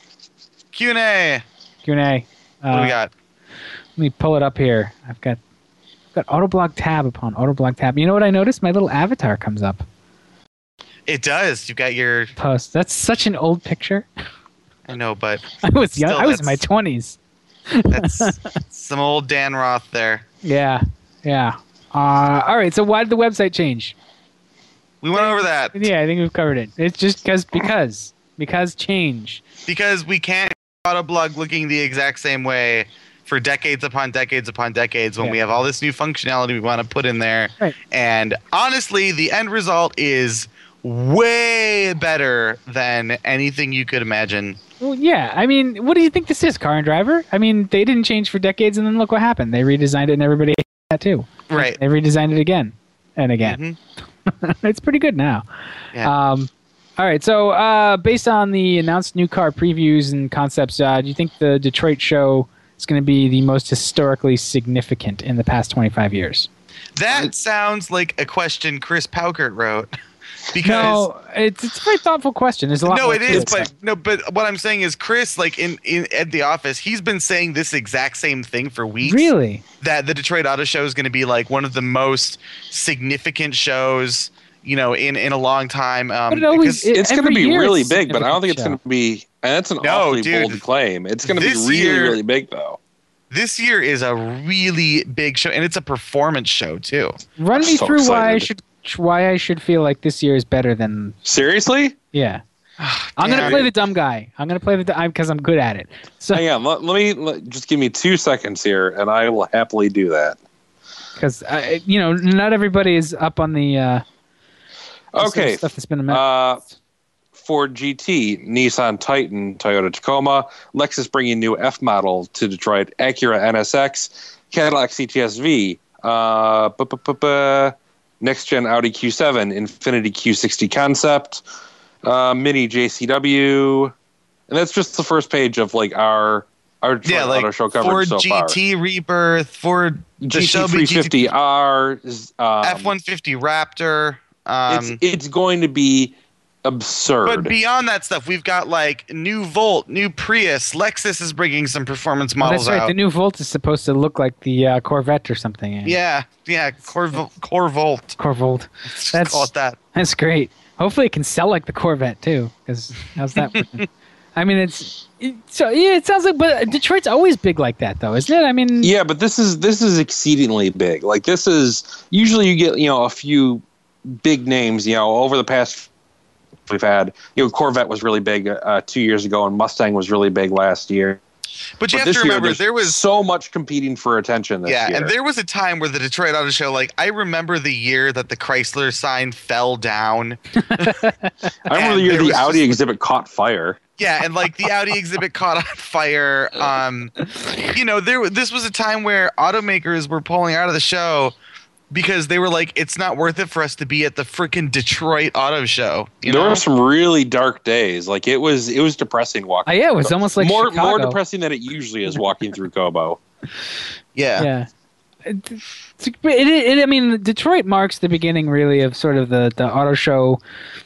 Q and A. Q and A. What do Uh, we got? Let me pull it up here. I've got I've got Autoblog tab upon Autoblog tab. You know what I noticed? My little avatar comes up. It does. You got your. Post. That's such an old picture. I know, but I was young. Still, I was in my that's- twenties. that's some old Dan Roth there. Yeah. Yeah. Uh, all right. So why did the website change? We went over that Yeah, I think we've covered it. It's just because because because change. because we can't Autoblog looking the exact same way for decades upon decades upon decades when Yeah. we have all this new functionality we want to put in there. Right. And honestly, the end result is way better than anything you could imagine. Well, yeah. I mean, what do you think this is, Car and Driver? I mean, they didn't change for decades, and then look what happened. They redesigned it, and everybody hated that too. Right. They redesigned it again and again. Mhm. It's pretty good now. Yeah. Um, all right. So, uh, based on the announced new car previews and concepts, uh, do you think the Detroit show is going to be the most historically significant in the past twenty-five years? That sounds like a question Chris Paukert wrote. Because No, it's, it's a very thoughtful question. There's a lot. no, more it to is, but no, but what I'm saying is Chris, like in, in at the office, he's been saying this exact same thing for weeks. really, That the Detroit Auto Show is going to be like one of the most significant shows, you know, in, in a long time. Um, But it always- because it- It's going to every be year really it's a big, but I don't think it's significant going to be. And that's an No, awfully dude. bold claim. It's going to be This really, year- really big, though. this year is a really big show, and it's a performance show too. run I'm me so through why I excited. should why I should feel like this year is better than Seriously? yeah. I'm gonna Damn. play the dumb guy. I'm gonna play the because I'm good at it. So Hang on. Let, let me let, just give me two seconds here, and I will happily do that. because uh, you know not everybody is up on the uh, Okay. stuff that's been announced. Uh, Ford G T, Nissan Titan, Toyota Tacoma, Lexus bringing new F model to Detroit, Acura N S X, Cadillac C T S V, uh, bu- bu- bu- bu- next gen Audi Q seven, Infiniti Q sixty concept, uh, Mini J C W, and that's just the first page of like our our Detroit Yeah, like Auto Show coverage Ford so far. G T Rebirth, Ford the G T Shelby three fifty R, um, F one fifty Raptor. Um, it's it's going to be absurd. But beyond that stuff, we've got like new Volt, new Prius. Lexus is bringing some performance Oh, models that's right. out. The new Volt is supposed to look like the uh, Corvette or something. eh? yeah, yeah, Core Core Volt. Corvolt. Let's That's call it that. That's great. Hopefully, it can sell like the Corvette too. Because how's that? working? I mean, it's it, so yeah. It sounds like, but Detroit's always big like that, though, isn't it? I mean, Yeah, but this is this is exceedingly big. Like this is usually you get, you know, a few big names, you know, over the past we've had, you know, Corvette was really big uh, two years ago and Mustang was really big last year. But you But have this to year, remember, there's there was so much competing for attention this yeah, year. and there was a time where the Detroit Auto Show, like I remember the year that the Chrysler sign fell down. I remember and the year there the was Audi just- exhibit caught fire. Yeah, and like the Audi exhibit caught on fire. Um, you know, there this was a time where automakers were pulling out of the show because they were like, it's not worth it for us to be at the freaking Detroit Auto Show. You There know? were some really dark days. Like it was it was depressing walking. oh, yeah, it was almost like more Chicago. more depressing than it usually is walking through Kobo. yeah. Yeah. It, it, it, I mean, Detroit marks the beginning, really, of sort of the, the auto show,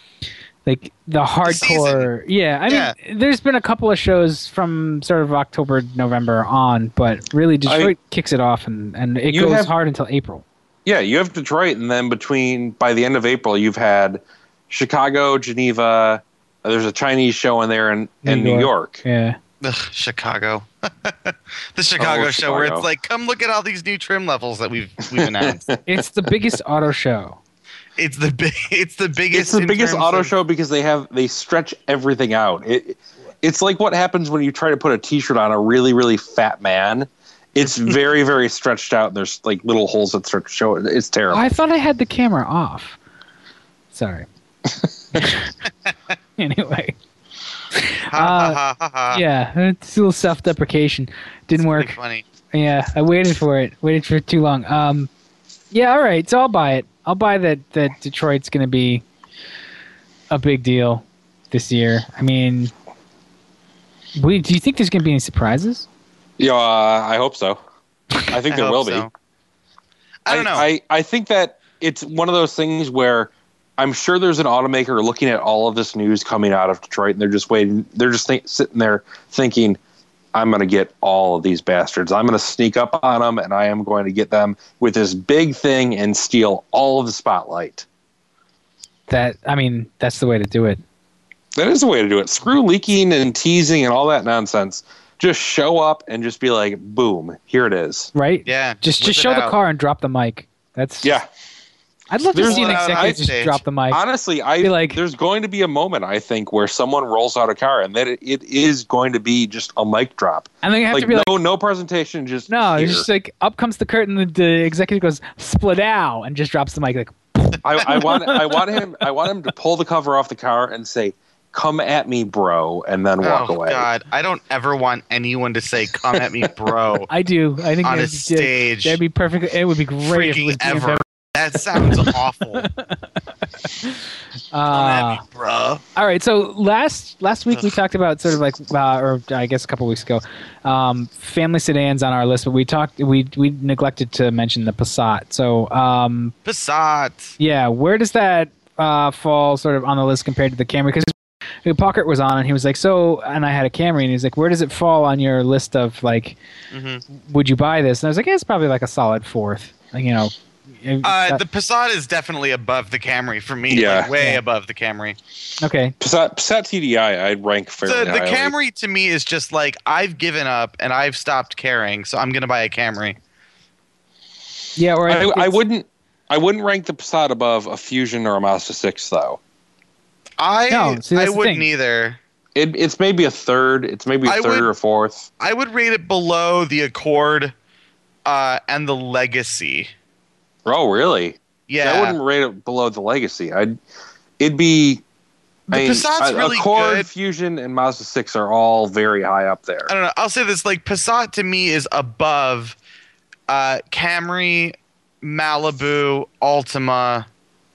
like the hardcore. Yeah, I Yeah. mean, there's been a couple of shows from sort of October, November on, but really Detroit kicks it off, and, and it You goes have- hard until April. Yeah, you have Detroit, and then between by the end of April, you've had Chicago, Geneva. uh, There's a Chinese show in there, in, New in New York. York. Yeah. Ugh, Chicago. the Chicago Oh, show where Chicago. it's like, come look at all these new trim levels that we've we've announced. It's the biggest auto show. It's the big it's the biggest It's the in biggest terms auto of- show because they have they stretch everything out. It it's like what happens when you try to put a T-shirt on a really really fat man. It's very very stretched out. And there's like little holes that start to show it. It's Oh, terrible. I thought I had the camera off. Sorry. Anyway. Ha, ha, ha, ha, ha. Yeah, it's a little self-deprecation. Didn't It's work. pretty funny. Yeah, I waited for it. Waited for too long. Um, yeah, all right. So I'll buy it. I'll buy that. That Detroit's going to be a big deal this year. I mean, we, do you think there's going to be any surprises? Yeah, uh, I hope so. I think I there hope will be. so. I don't know. I, I think that it's one of those things where I'm sure there's an automaker looking at all of this news coming out of Detroit, and they're just waiting. They're just think, sitting there thinking, I'm going to get all of these bastards. I'm going to sneak up on them, and I am going to get them with this big thing and steal all of the spotlight. That I mean, that's the way to do it. That is the way to do it. Screw leaking and teasing and all that nonsense. Just show up and just be like, boom, here it is. Right? Yeah, Just whip just it show the out. car and drop the mic. That's Yeah. I'd love to There's see an one out on executive just stage. drop the mic. Honestly, I Be like- there's going to be a moment, I think, where someone rolls out a car and that it, it is going to be just a mic drop. And then you have Like to be like, no no presentation, just no, here. it's just like up comes the curtain. The, the executive goes split out and just drops the mic. Like, I, I want I want him I want him to pull the cover off the car and say, "Come at me, bro," and then walk oh away. God, I don't ever want anyone to say "come at me, bro" I do. I think on a that'd, stage. that'd be perfect. It would be great if it freaking was being ever. That sounds awful. Come at Uh, me, bro. all right. So last last week we talked about sort of like, uh, or I guess a couple weeks ago, um, family sedans on our list, but we talked we we neglected to mention the Passat. So um, Passat. yeah, where does that uh, fall sort of on the list compared to the Camry? Because Pocket was on and he was like, so, and I had a Camry and he's like, where does it fall on your list of like, hmm would you buy this? And I was like, yeah, it's probably like a solid fourth. Like, you know. Uh, the Passat is definitely above the Camry for me. Yeah. like, way Yeah. above the Camry. okay. Passat, Passat T D I, I'd rank fairly So the highly. Camry to me is just like I've given up and I've stopped caring, so I'm gonna buy a Camry. Yeah, or I, think I it's- wouldn't I wouldn't rank the Passat above a Fusion or a Mazda six though. I No, see, I that's the wouldn't thing. either. It, it's maybe a third. It's maybe a I third would- or fourth. I would rate it below the Accord uh, and the Legacy. Oh, really? Yeah, I wouldn't rate it below the Legacy. I'd it'd be The I mean, Passat's a, really Accord, good. Fusion, and Mazda six are all very high up there. I don't know. I'll say this: like Passat to me is above uh, Camry, Malibu, Altima.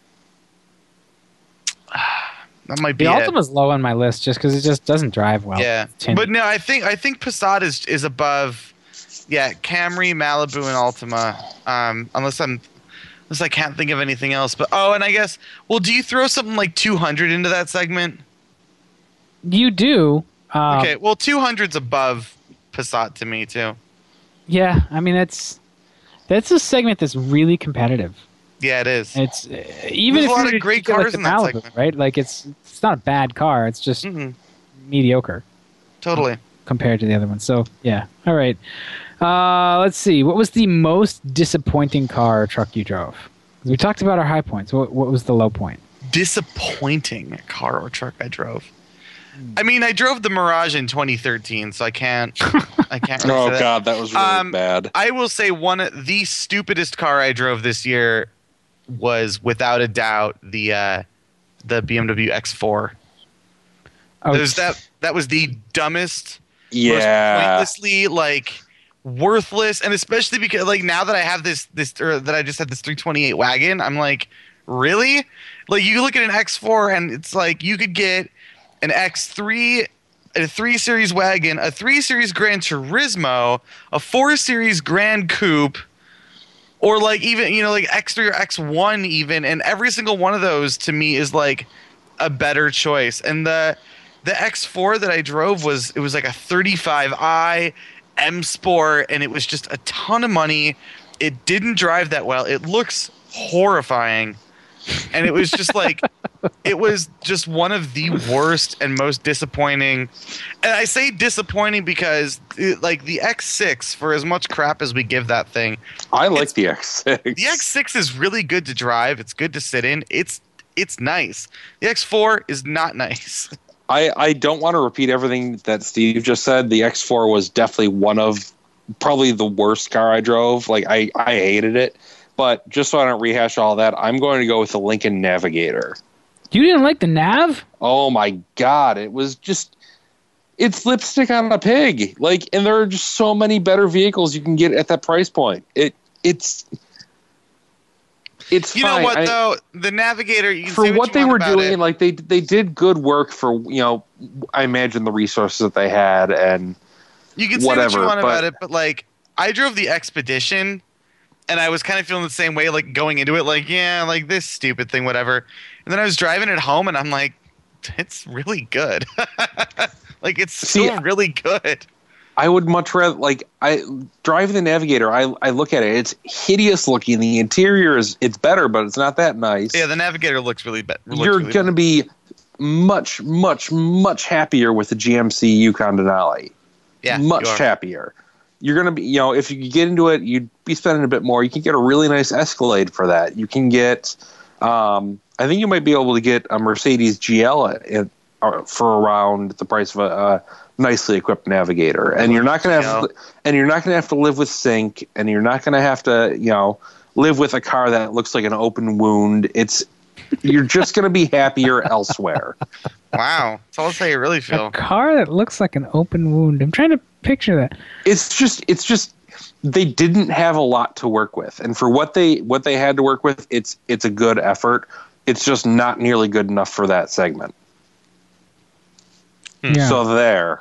That might be The it. Altima's low on my list just because it just doesn't drive well. Yeah, Tin- but no, I think I think Passat is is above. Yeah, Camry, Malibu, and Altima. Um, unless I'm, unless I can't think of anything else. But oh, and I guess. Well, do you throw something like two hundred into that segment? You do. Um, Okay, well, two hundred's above Passat to me too. Yeah, I mean that's that's a segment that's really competitive. Yeah, it is. It's uh, even There's if a lot you're of great to get, like, cars the in that Malibu, segment. right? Like it's it's not a bad car. It's just Mhm. mediocre Totally. compared to the other ones. So yeah, all right. Uh, let's see. What was the most disappointing car or truck you drove? 'Cause we talked about our high points. What what was the low point? Disappointing car or truck I drove. I mean, I drove the Mirage in twenty thirteen, so I can't. I can't. Really Oh say that. god, that was really Um, bad. I will say one of the stupidest car I drove this year was without a doubt the uh, the B M W X four. Oh, There's that that was the dumbest, most Yeah. pointlessly like worthless, and especially because like now that I have this this or that I just had this three twenty-eight wagon, I'm like, really? Like you look at an X four and it's like you could get an X three, a three series wagon, a three series Gran Turismo, a four series Grand Coupe, or like even you know like X three or X one even, and every single one of those to me is like a better choice. And the the X four that I drove was it was like a thirty-five i M Sport, and it was just a ton of money. It didn't drive that well. It looks horrifying, and it was just like it was just one of the worst and most disappointing. And I say disappointing because it, like the X six, for as much crap as we give that thing, I like it's- the X six. the X six is really good to drive. It's good to sit in. It's it's nice. The X four is not nice. I, I don't want to repeat everything that Steve just said. The X four was definitely one of probably the worst car I drove. Like I, I hated it. But just so I don't rehash all that, I'm going to go with the Lincoln Navigator. you didn't like the Nav? Oh my god, it was just it's lipstick on a pig. Like, and there are just so many better vehicles you can get at that price point. It it's it's You fine. know what I- though? The Navigator. You can for say what you they want were about doing, it. like they they did good work for, you know, I imagine the resources that they had, and You can say what whatever, you want but- about it, but like I drove the Expedition, and I was kind of feeling the same way, like going into it, like yeah, like this stupid thing, whatever. And then I was driving it home, and I'm like, it's really good. Like it's See, still really good. I would much rather, like, I driving the Navigator. I I look at it; it's hideous looking. The interior is it's better, but it's not that nice. Yeah, the Navigator looks really bad. You're really gonna be much, much, much happier with the G M C Yukon Denali. yeah, much you are. happier. You're gonna be, you know, if you get into it, you'd be spending a bit more. You can get a really nice Escalade for that. You can get, um, I think you might be able to get a Mercedes G L at, at, uh, for around the price of a, a nicely equipped Navigator, and you're not gonna have, to, and you're not gonna have to live with sync, and you're not gonna have to, you know, live with a car that looks like an open wound. It's you're just gonna be happier elsewhere. Wow, tell us how you really A feel. car that looks like an open wound. I'm trying to picture that. It's just it's just they didn't have a lot to work with, and for what they what they had to work with, it's it's a good effort. It's just not nearly good enough for that segment. Yeah. So there.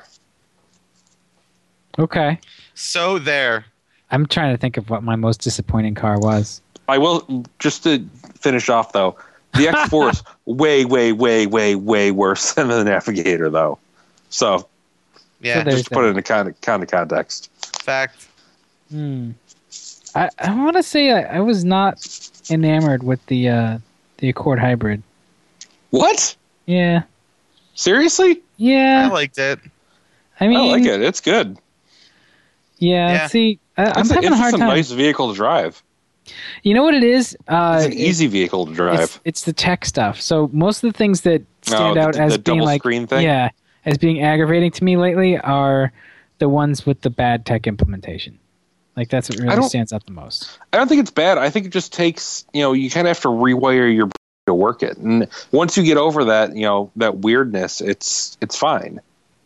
Okay. So there. I'm trying to think of what my most disappointing car was. I will just to finish off though. The X four is way, way, way, way, way worse than the Navigator though. So Yeah, So there's just to put it in a kind of kind of context. fact. Hmm. I, I want to say I, I was not enamored with the uh, the Accord Hybrid. What? Yeah. Seriously? Yeah. I liked it. I mean, I like it. It's good. Yeah, Yeah. see, I, I'm It's, a, having it's a hard just a time. nice vehicle to drive. You know what it is? Uh, It's an it- easy vehicle to drive. It's, it's the tech stuff. So most of the things that stand Oh, out the- as the being double like, screen thing? yeah, as being aggravating to me lately are the ones with the bad tech implementation. Like that's what I really don't- stands out the most. I don't think it's bad. I think it just takes, you know, you kind of have to rewire your to work it. And once you get over that, you know, that weirdness, it's it's fine.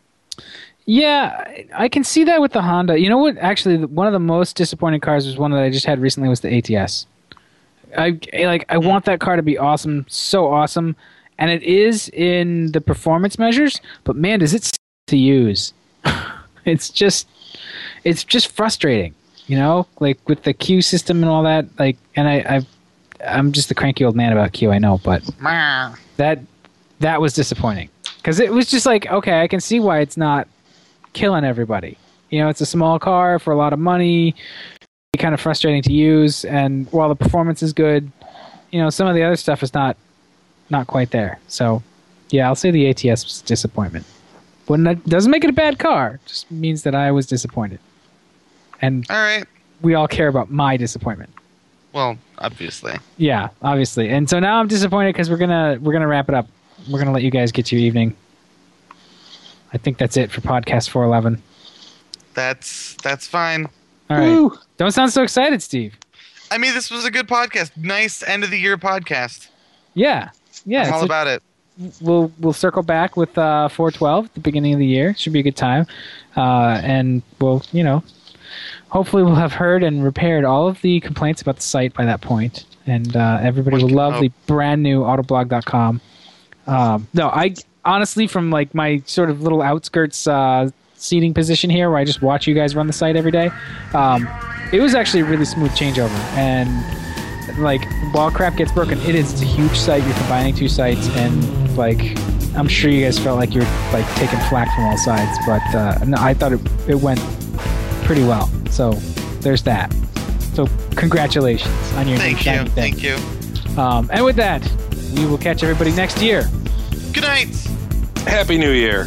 Yeah, I can see that with the Honda. You know what? Actually, one of the most disappointing cars was one that I just had recently was the A T S. I like. I want that car to be awesome, so awesome, and it is in the performance measures. But man, does it suck to use? It's just, it's just frustrating. You know, like with the Q system and all that. Like, and I, I've, I'm just a cranky old man about Q. I know, but that that was disappointing because it was just like, okay, I can see why it's not killing everybody. You know, it's a small car for a lot of money, kind of frustrating to use, and while the performance is good, you know, some of the other stuff is not not quite there. So yeah, I'll say the A T S was a disappointment. When that doesn't make it a bad car, it just means that I was disappointed. And all right, we all care about my disappointment. Well, obviously. Yeah, obviously. And so now I'm disappointed because we're gonna we're gonna wrap it up. We're gonna let you guys get to your evening. I think that's it for podcast four eleven. That's that's fine. All right. Woo. Don't sound so excited, Steve. I mean, this was a good podcast. Nice end of the year podcast. Yeah, yeah. I'm all a, about it. We'll we'll circle back with uh, four twelve at the beginning of the year. Should be a good time, uh, and we'll you know, hopefully we'll have heard and repaired all of the complaints about the site by that point, and uh, everybody One will love hope. the brand new autoblog dot com. Um, no, I. Honestly, from like my sort of little outskirts uh, seating position here, where I just watch you guys run the site every day, um, it was actually a really smooth changeover. And like, while crap gets broken, it is a huge site. You're combining two sites, and like, I'm sure you guys felt like you're like taking flack from all sides, but uh, no, I thought it it went pretty well. So there's that. So congratulations on your thank new you, thing. thank you. Um, and with that, we will catch everybody next year. Good night. Happy New Year.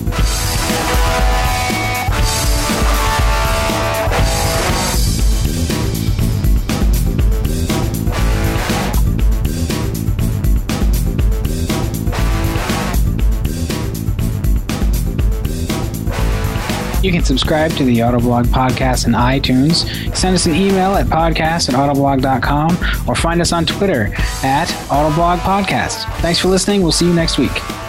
You can subscribe to the Autoblog Podcast in iTunes, send us an email at podcast at autoblog dot com, or find us on Twitter at Autoblog Podcast. Thanks for listening. We'll see you next week.